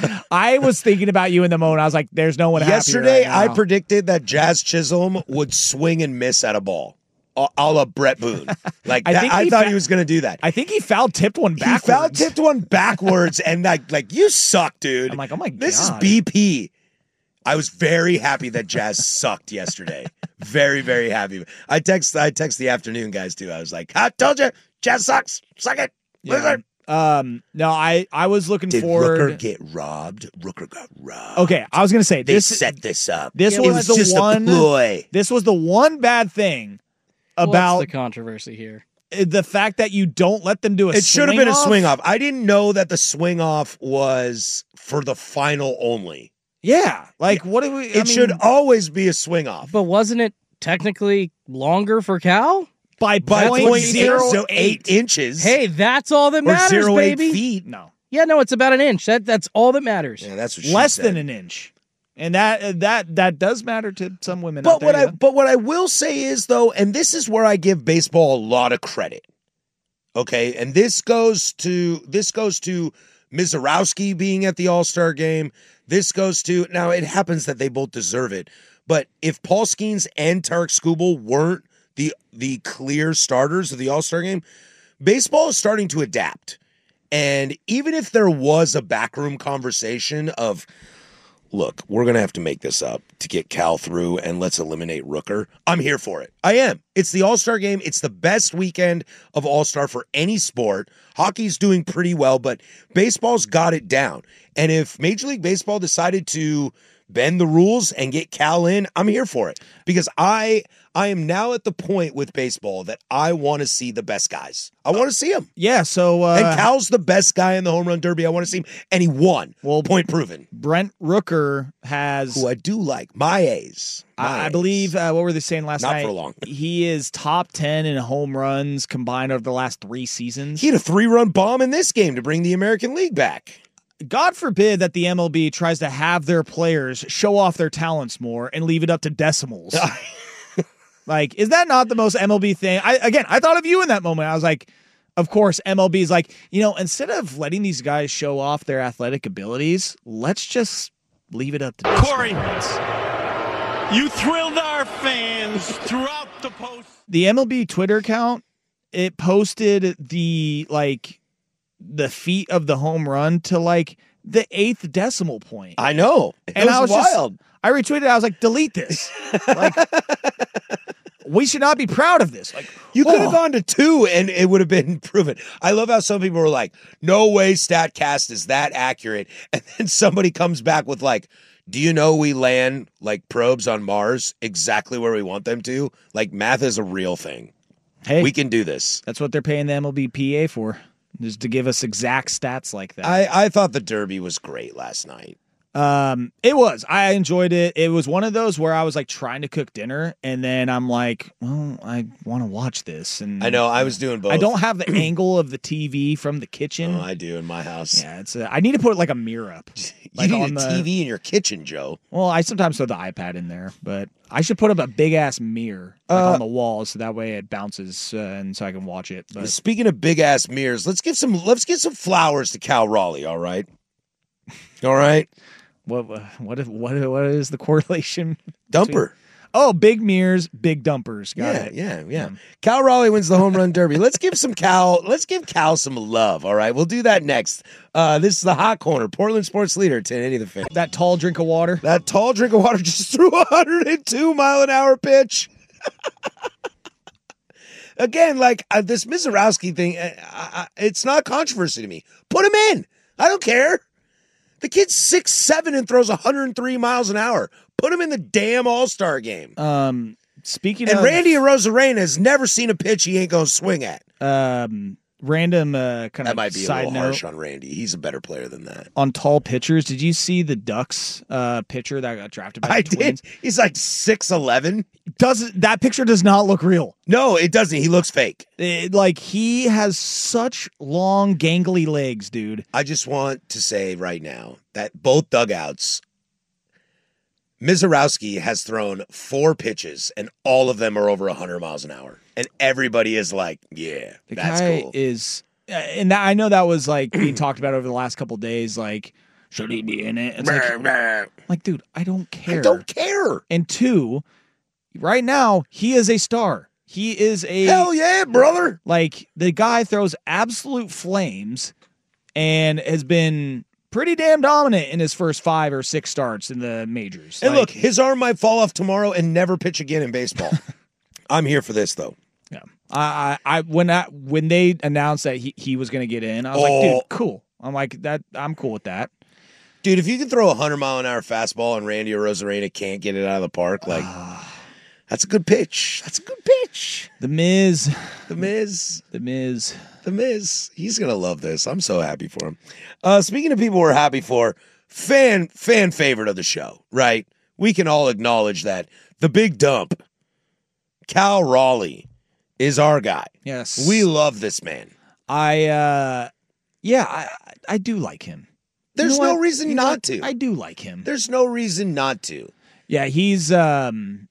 G: I was thinking about you in the moment. I was like, there's no one
F: Yesterday,
G: happier right
F: I
G: now.
F: predicted that Jazz Chisholm would swing and miss at a ball. a a la Brett Boone. Like
G: I
F: that,
G: think
F: I
G: he
F: thought
G: fa-
F: he was going to do that.
G: I think he foul tipped one backwards.
F: He foul tipped one backwards, and like, like you suck, dude.
G: I'm like, oh my
F: this
G: God.
F: is B P. I was very happy that Jazz sucked yesterday. Very, very happy. I text, I text the afternoon guys too. I was like, I told you, Jazz sucks. Suck it.
G: Yeah. Um, no, I, I was looking
F: Did
G: forward.
F: Rooker get robbed? Rooker got robbed.
G: Okay, I was gonna say
F: They
G: this.
F: set this up.
G: This
F: it
G: was,
F: was
G: the
F: just
G: one.
F: a ploy.
G: This was the one bad thing about
H: What's the controversy here?
G: the fact that you don't let them do a.
F: It should have been a
G: off.
F: swing off. I didn't know that the swing off was for the final only.
G: Yeah, like what do we?
F: It
G: I
F: should
G: mean,
F: always be a swing off.
H: But wasn't it technically longer for Cal?
G: by
F: By
G: point
F: point
G: zero
F: zero
G: eight.
F: eight inches.
H: Hey, that's all that
F: or
H: matters,
F: zero eight
H: baby.
F: feet.
G: No,
H: Yeah, no, it's about an inch. That that's all that matters.
F: Yeah, that's what she
G: less
F: said.
G: than an inch, and that uh, that that does matter to some women.
F: But
G: out there,
F: what I
G: yeah.
F: but what I will say is though, and this is where I give baseball a lot of credit. Okay, and this goes to this goes to Mizorowski being at the All-Star game. This goes to now. It happens that they both deserve it, but if Paul Skeens and Tarek Skubal weren't the the clear starters of the All-Star game, baseball is starting to adapt. And even if there was a backroom conversation of, look, we're going to have to make this up to get Cal through and let's eliminate Rooker, I'm here for it. I am. It's the All-Star game. It's the best weekend of All-Star for any sport. Hockey's doing pretty well, but baseball's got it down. And if Major League Baseball decided to bend the rules and get Cal in, I'm here for it. Because I I am now at the point with baseball that I want to see the best guys. I want to see them.
G: Yeah, so uh,
F: And Cal's the best guy in the home run derby. I want to see him. And he won.
G: Well,
F: point proven.
G: Brent Rooker has,
F: Who I do like. My A's. My
G: I, I
F: A's.
G: believe, uh, what were they saying last
F: Not
G: night?
F: for long.
G: He is top ten in home runs combined over the last three seasons.
F: He had a three-run bomb in this game to bring the American League back.
G: God forbid that the M L B tries to have their players show off their talents more and leave it up to decimals. Like, is that not the most M L B thing? I again, I thought of you in that moment. I was like, of course, M L B is like, you know, instead of letting these guys show off their athletic abilities, let's just leave it up to
M: Corey,
G: decimals.
M: you thrilled our fans throughout the post.
G: The M L B Twitter account, it posted the like the feet of the home run to like the eighth decimal point.
F: I know. It
G: and
F: was
G: I was
F: wild.
G: Just, I retweeted. I was like, delete this. Like, we should not be proud of this. Like,
F: You could have
G: oh.
F: gone to two and it would have been proven. I love how some people were like, no way StatCast is that accurate. And then somebody comes back with like, do you know we land like probes on Mars exactly where we want them to? Like math is a real thing.
G: Hey,
F: we can do this.
G: That's what they're paying the M L B P A for, is to give us exact stats like that.
F: I, I thought the Derby was great last night.
G: Um, it was. I enjoyed it. It was one of those where I was like trying to cook dinner, and then I'm like, well, I want to watch this. And
F: I know I was doing both.
G: I don't have the angle of the T V from the kitchen.
F: Oh, I do in my house.
G: Yeah, it's. A, I need to put like a mirror up. Like
F: you need
G: on
F: a
G: the,
F: T V in your kitchen, Joe.
G: Well, I sometimes throw the iPad in there, but I should put up a big ass mirror like,
F: Uh,
G: on the wall so that way it bounces uh, and so I can watch it. But
F: Speaking of big ass mirrors, let's give some let's give some flowers to Cal Raleigh. All right, all right.
G: what what if, what what is the correlation?
F: Dumper.
G: between- Oh, big mirrors, big dumpers. Got
F: yeah,
G: it.
F: yeah, yeah. Cal Raleigh wins the home run derby. Let's give some Cal. Let's give Cal some love. All right, we'll do that next. Uh, this is the Hot Corner, Portland sports leader, ten eighty The Fan.
G: That tall drink of water.
F: That tall drink of water just threw a hundred and two mile an hour pitch. Again, like uh, this Mizorowski thing, uh, uh, it's not controversy to me. Put him in. I don't care. The kid's six seven and throws one hundred three miles an hour. Put him in the damn All-Star game.
G: Um, speaking
F: and
G: of
F: Randy Arozarena has never seen a pitch he ain't gonna swing at.
G: um, random uh, kind
F: That
G: of
F: might be a
G: side
F: little
G: note
F: harsh on Randy. He's a better player than that.
G: on tall pitchers. Did you see the Ducks uh, pitcher that got drafted by the
F: I
G: Twins?
F: did. He's like six eleven.
G: Does that picture does not look real?
F: No, it doesn't. He looks fake.
G: It, like he has such long, gangly legs, dude.
F: I just want to say right now that both dugouts, Mizorowski has thrown four pitches, and all of them are over one hundred miles an hour. And everybody is like, yeah,
G: The
F: that's
G: guy
F: cool.
G: is, uh, and that, I know that was like being talked about over the last couple of days. Like, should he be in it? It's like, like, dude, I don't care.
F: I don't care.
G: And two, right now he is a star. He is a
F: hell yeah, brother.
G: Like the guy throws absolute flames and has been pretty damn dominant in his first five or six starts in the majors.
F: And
G: like,
F: look, his arm might fall off tomorrow and never pitch again in baseball. I'm here for this though.
G: Yeah, I, I, I when I when they announced that he, he was going to get in, I was
F: Oh.
G: like, dude, cool. I'm like that. I'm cool with that.
F: Dude, if you can throw a hundred mile an hour fastball and Randy Arozarena can't get it out of the park, like that's a good pitch. That's a good pitch.
G: The Miz,
F: The Miz,
G: the Miz.
F: The Miz. He's gonna love this. I'm so happy for him. Uh, speaking of people we're happy for, fan fan favorite of the show, right? We can all acknowledge that the big dump, Cal Raleigh, is our guy.
G: Yes,
F: We love this man.
G: I, uh, yeah, I, I do like him.
F: There's
G: You know
F: no
G: what?
F: reason
G: You know
F: not
G: what?
F: to.
G: I do like him.
F: There's no reason not to.
G: Yeah, he's um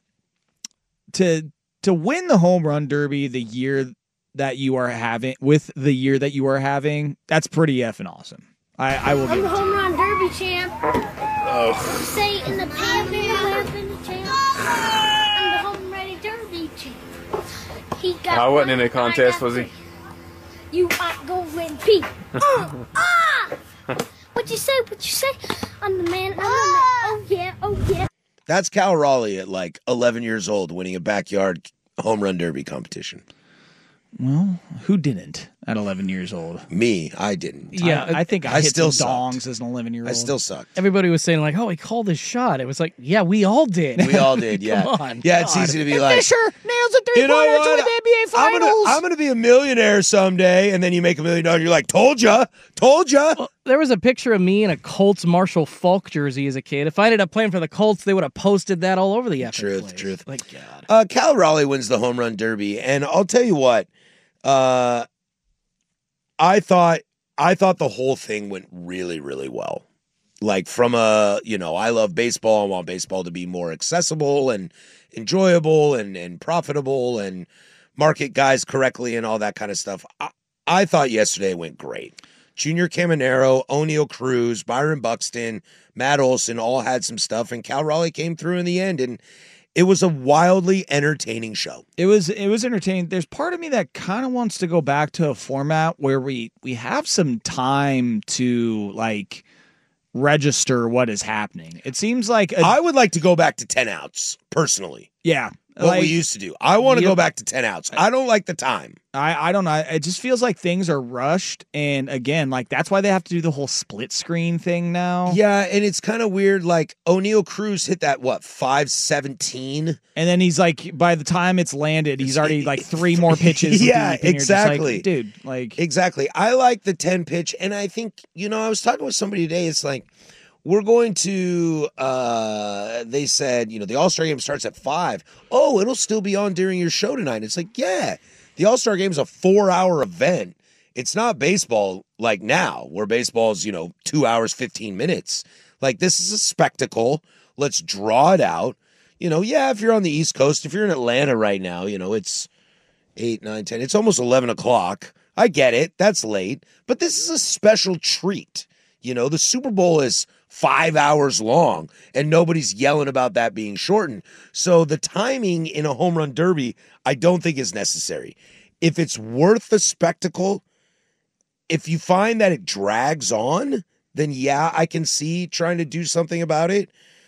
G: to to win the home run derby the year that you are having with the year that you are having. That's pretty effing awesome. I, I will
N: I'm
G: give
N: the
G: it to
N: home
G: you.
N: run derby champ.
F: Oh.
N: Say in the pam in the weapon champ. I'm the home ready derby champ. He got
O: I wasn't in
N: one,
O: a contest,
N: I
O: was
N: got
O: he?
N: three. You might go win P. uh, ah! What you say? What you say? I'm the man. I'm the man. Oh yeah. Oh yeah.
F: That's Cal Raleigh at like eleven years old winning a backyard home run derby competition.
G: Well, who didn't at eleven years old?
F: Me, I didn't.
H: Yeah,
G: I, I think I,
F: I
G: hit
F: still
G: some
F: sucked.
G: dongs as an eleven year old.
F: I still sucked.
H: Everybody was saying like, "Oh, he called his shot." It was like, "Yeah, we all did.
F: We all did, yeah.
H: Come on,
F: Yeah, it's
H: God.
F: easy to be
G: And
F: like,
G: Fisher nails a three
F: you know
G: pointer
F: what?
G: to the N B A
F: I'm
G: Finals.
F: gonna, I'm gonna be a millionaire someday, and then you make a million dollars. You're like, told ya, told ya.
H: Well, there was a picture of me in a Colts Marshall Falk jersey as a kid. If I ended up playing for the Colts, they would have posted that all over the effing
F: Truth,
H: place.
F: truth.
H: Like God.
F: Uh, Cal Raleigh wins the home run derby, and I'll tell you what. Uh, I thought I thought the whole thing went really, really well. Like from a, you know, I love baseball. I want baseball to be more accessible and enjoyable and, and profitable and market guys correctly and all that kind of stuff. I, I thought yesterday went great. Junior Caminero, O'Neal Cruz, Byron Buxton, Matt Olson all had some stuff, and Cal Raleigh came through in the end, and it was a wildly entertaining show.
G: It was it was entertaining. There's part of me that kind of wants to go back to a format where we we have some time to like register what is happening. It seems like a,
F: I would like to go back to ten outs personally.
G: yeah,
F: What
G: like,
F: we used to do. I want to
G: Yep.
F: go back to ten outs. I don't like the time.
G: I, I don't know. It just feels like things are rushed. And again, like that's why they have to do the whole split screen thing now.
F: Yeah, and it's kind of weird. Like O'Neal Cruz hit that, what, five seventeen?
G: And then he's like, by the time it's landed, he's already like three more pitches.
F: Yeah,
G: deep, and you're just like,
F: exactly.
G: dude, like.
F: Exactly. I like the ten pitch, and I think, you know, I was talking with somebody today. It's like, we're going to, uh, they said, you know, the All-Star game starts at five. Oh, it'll still be on during your show tonight. It's like, yeah, the All-Star game is a four-hour event. It's not baseball like now, where baseball's, you know, two hours, fifteen minutes. Like, this is a spectacle. Let's draw it out. You know, yeah, if you're on the East Coast, if you're in Atlanta right now, you know, it's eight, nine, ten. It's almost eleven o'clock. I get it. That's late. But this is a special treat. You know, the Super Bowl is five hours long, and nobody's yelling about that being shortened. So the timing in a home run derby, I don't think is necessary. If it's worth the spectacle, if you find that it drags on, then yeah, I can see trying to do something about it.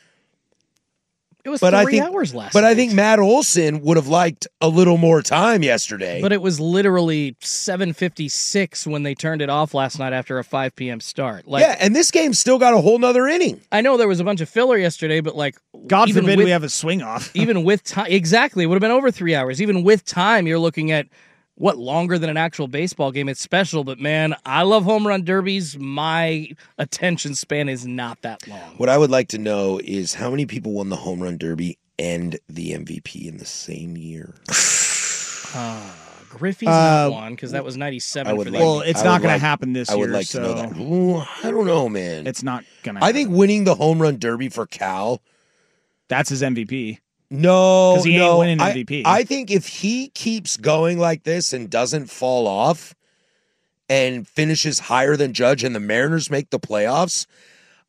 H: It was
F: But
H: three
F: I think,
H: hours last
F: But
H: night.
F: I think Matt Olson would have liked a little more time yesterday.
H: But it was literally seven fifty-six when they turned it off last night after a five p.m. start. Like,
F: yeah, and this game still got a whole nother inning.
H: I know there was a bunch of filler yesterday, but like,
G: God
H: even
G: forbid
H: with,
G: we have a swing off.
H: even with time, exactly, it would have been over three hours. Even with time, you're looking at what, longer than an actual baseball game. It's special, but man, I love home run derbies. My attention span is not that long.
F: What I would like to know is how many people won the home run derby and the M V P in the same year.
H: Uh, Griffey's
G: Uh,
H: not one because that was ninety-seven
F: I
H: for
F: would
H: the
F: like-
G: Well, it's
F: I
G: not
F: would
G: going
F: like-
G: to happen this
F: I
G: year.
F: would like
G: so
F: to know that. Ooh, I don't know, man.
G: It's not going to
F: I think winning the home run derby for Cal.
G: that's his M V P.
F: No,
G: 'Cause he ain't
F: no.
G: winning
F: I-
G: M V P.
F: I think if he keeps going like this and doesn't fall off and finishes higher than Judge and the Mariners make the playoffs,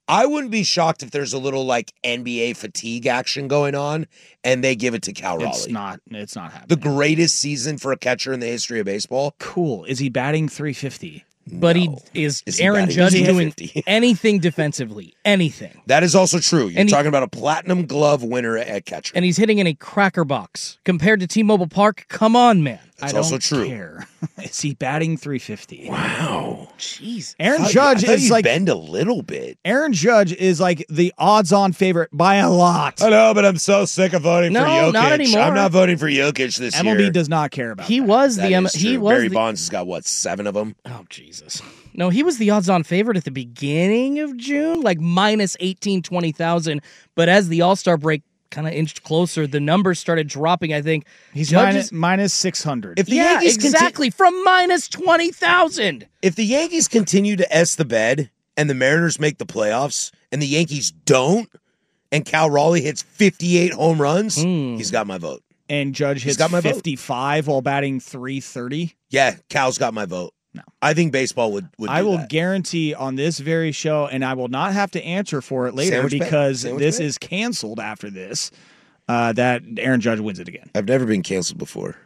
F: I wouldn't be shocked if there's a little like N B A fatigue action going on and they give it to Cal Raleigh.
G: It's not. It's not happening.
F: The greatest season for a catcher in the history of baseball.
G: Cool. Is he batting three fifty?
H: But
F: No.
H: he is,
F: Is he
H: Aaron
F: batting
H: Judge
F: two
H: doing
F: fifty?
H: anything defensively, anything.
F: That is also true. You're
H: And he-
F: talking about a platinum glove winner at catcher.
H: And he's hitting in a cracker box compared to T-Mobile Park. Come on, man.
F: That's
G: I don't
F: also true.
G: care. Is he batting three fifty?
F: Wow.
H: Jeez.
G: Aaron
F: I thought-
G: Judge
F: I thought
G: is
F: you'd
G: like
F: bend a little bit.
G: Aaron Judge is like the odds-on favorite by a lot.
F: I know, but I'm so sick of voting
H: No,
F: for Jokic.
H: not anymore.
F: I'm not voting for Jokic this
G: M L B
F: year.
G: does not care about
H: He
G: that.
H: was
F: That
H: the M-
F: is
H: he
F: true.
H: was
F: Barry
H: the,
F: Bonds has got what, seven of them?
H: Oh Jesus. No, he was the odds-on favorite at the beginning of June, like minus eighteen, twenty thousand. But as the All-Star break kind of inched closer, the numbers started dropping, I think.
G: He's
H: Judge
G: minus,
H: is-
G: minus six hundred.
F: If the
H: yeah,
F: Yankees conti-
H: exactly, from minus twenty thousand.
F: if the Yankees continue to S the bed and the Mariners make the playoffs and the Yankees don't, and Cal Raleigh hits fifty-eight home runs,
H: Hmm.
F: he's got my vote.
G: And Judge
F: He's
G: hits
F: got my vote.
G: fifty-five while batting three thirty.
F: Yeah, Cal's got my vote.
G: No.
F: I think baseball would, would
G: I
F: do
G: will
F: that.
G: guarantee on this very show, and I will not have to answer for it later
F: Sandwich bet.
G: because
F: Sandwich
G: this
F: bet.
G: is canceled after this, uh, that Aaron Judge wins it again.
F: I've never been canceled before.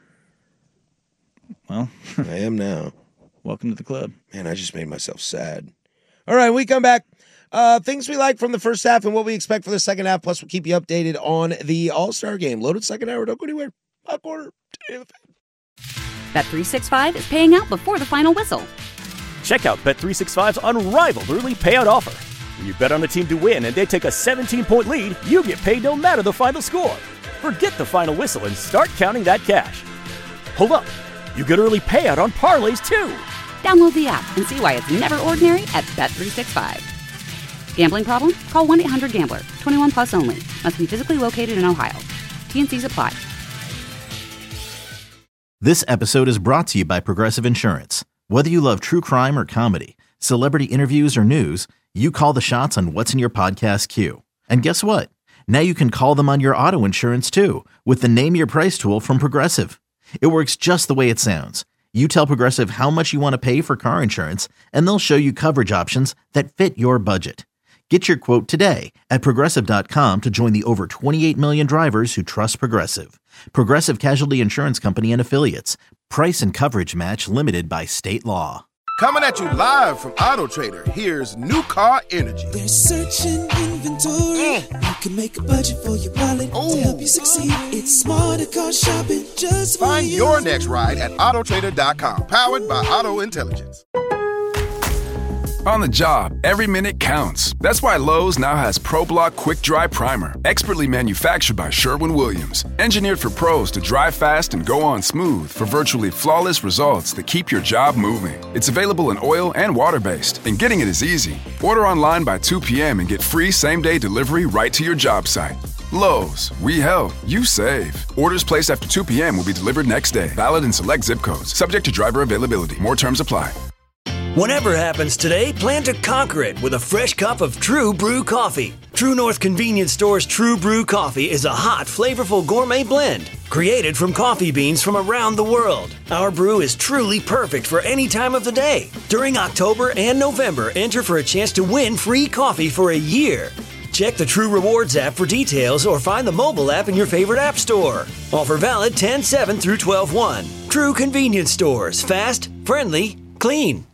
G: Well,
F: I am now.
G: welcome to the club.
F: Man, I just made myself sad. All right, we come back. Uh, things we like from the first half and what we expect for the second half. Plus, we'll keep you updated on the All-Star game. Loaded second hour. Don't go anywhere. Hot corner.
A: Bet three sixty-five is paying out before the final whistle.
B: Check out Bet three sixty-five's unrivaled early payout offer. When you bet on a team to win and they take a seventeen-point lead, you get paid no matter the final score. Forget the final whistle and start counting that cash. Hold up. You get early payout on parlays, too.
A: Download the app and see why it's never ordinary at Bet three sixty-five. Gambling problem? Call one eight hundred gambler. twenty-one plus only. Must be physically located in Ohio. T and C's apply.
C: This episode is brought to you by Progressive Insurance. Whether you love true crime or comedy, celebrity interviews or news, you call the shots on what's in your podcast queue. And guess what? Now you can call them on your auto insurance too with the Name Your Price tool from Progressive. It works just the way it sounds. You tell Progressive how much you want to pay for car insurance, and they'll show you coverage options that fit your budget. Get your quote today at Progressive dot com to join the over twenty-eight million drivers who trust Progressive. Progressive Casualty Insurance Company and Affiliates. Price and coverage match limited by state law.
D: Coming at you live from Auto Trader, here's New Car Energy.
E: There's searching inventory. You can make a budget for your wallet to help you succeed. It's smarter car shopping just for
D: Find
E: you.
D: your next ride at auto trader dot com, powered by Auto Intelligence.
O: On the job, every minute counts. That's why Lowe's now has ProBlock Quick Dry Primer, expertly manufactured by Sherwin-Williams. Engineered for pros to dry fast and go on smooth for virtually flawless results that keep your job moving. It's available in oil and water-based, and getting it is easy. Order online by two p.m. and get free same-day delivery right to your job site. Lowe's, we help, you save. Orders placed after two p.m. will be delivered next day. Valid in select zip codes. Subject to driver availability. More terms apply.
P: Whatever happens today, plan to conquer it with a fresh cup of True Brew coffee. True North Convenience Store's True Brew coffee is a hot, flavorful gourmet blend created from coffee beans from around the world. Our brew is truly perfect for any time of the day. During October and November, enter for a chance to win free coffee for a year. Check the True Rewards app for details or find the mobile app in your favorite app store. Offer valid ten seven through twelve one. True Convenience Stores. Fast, friendly, clean.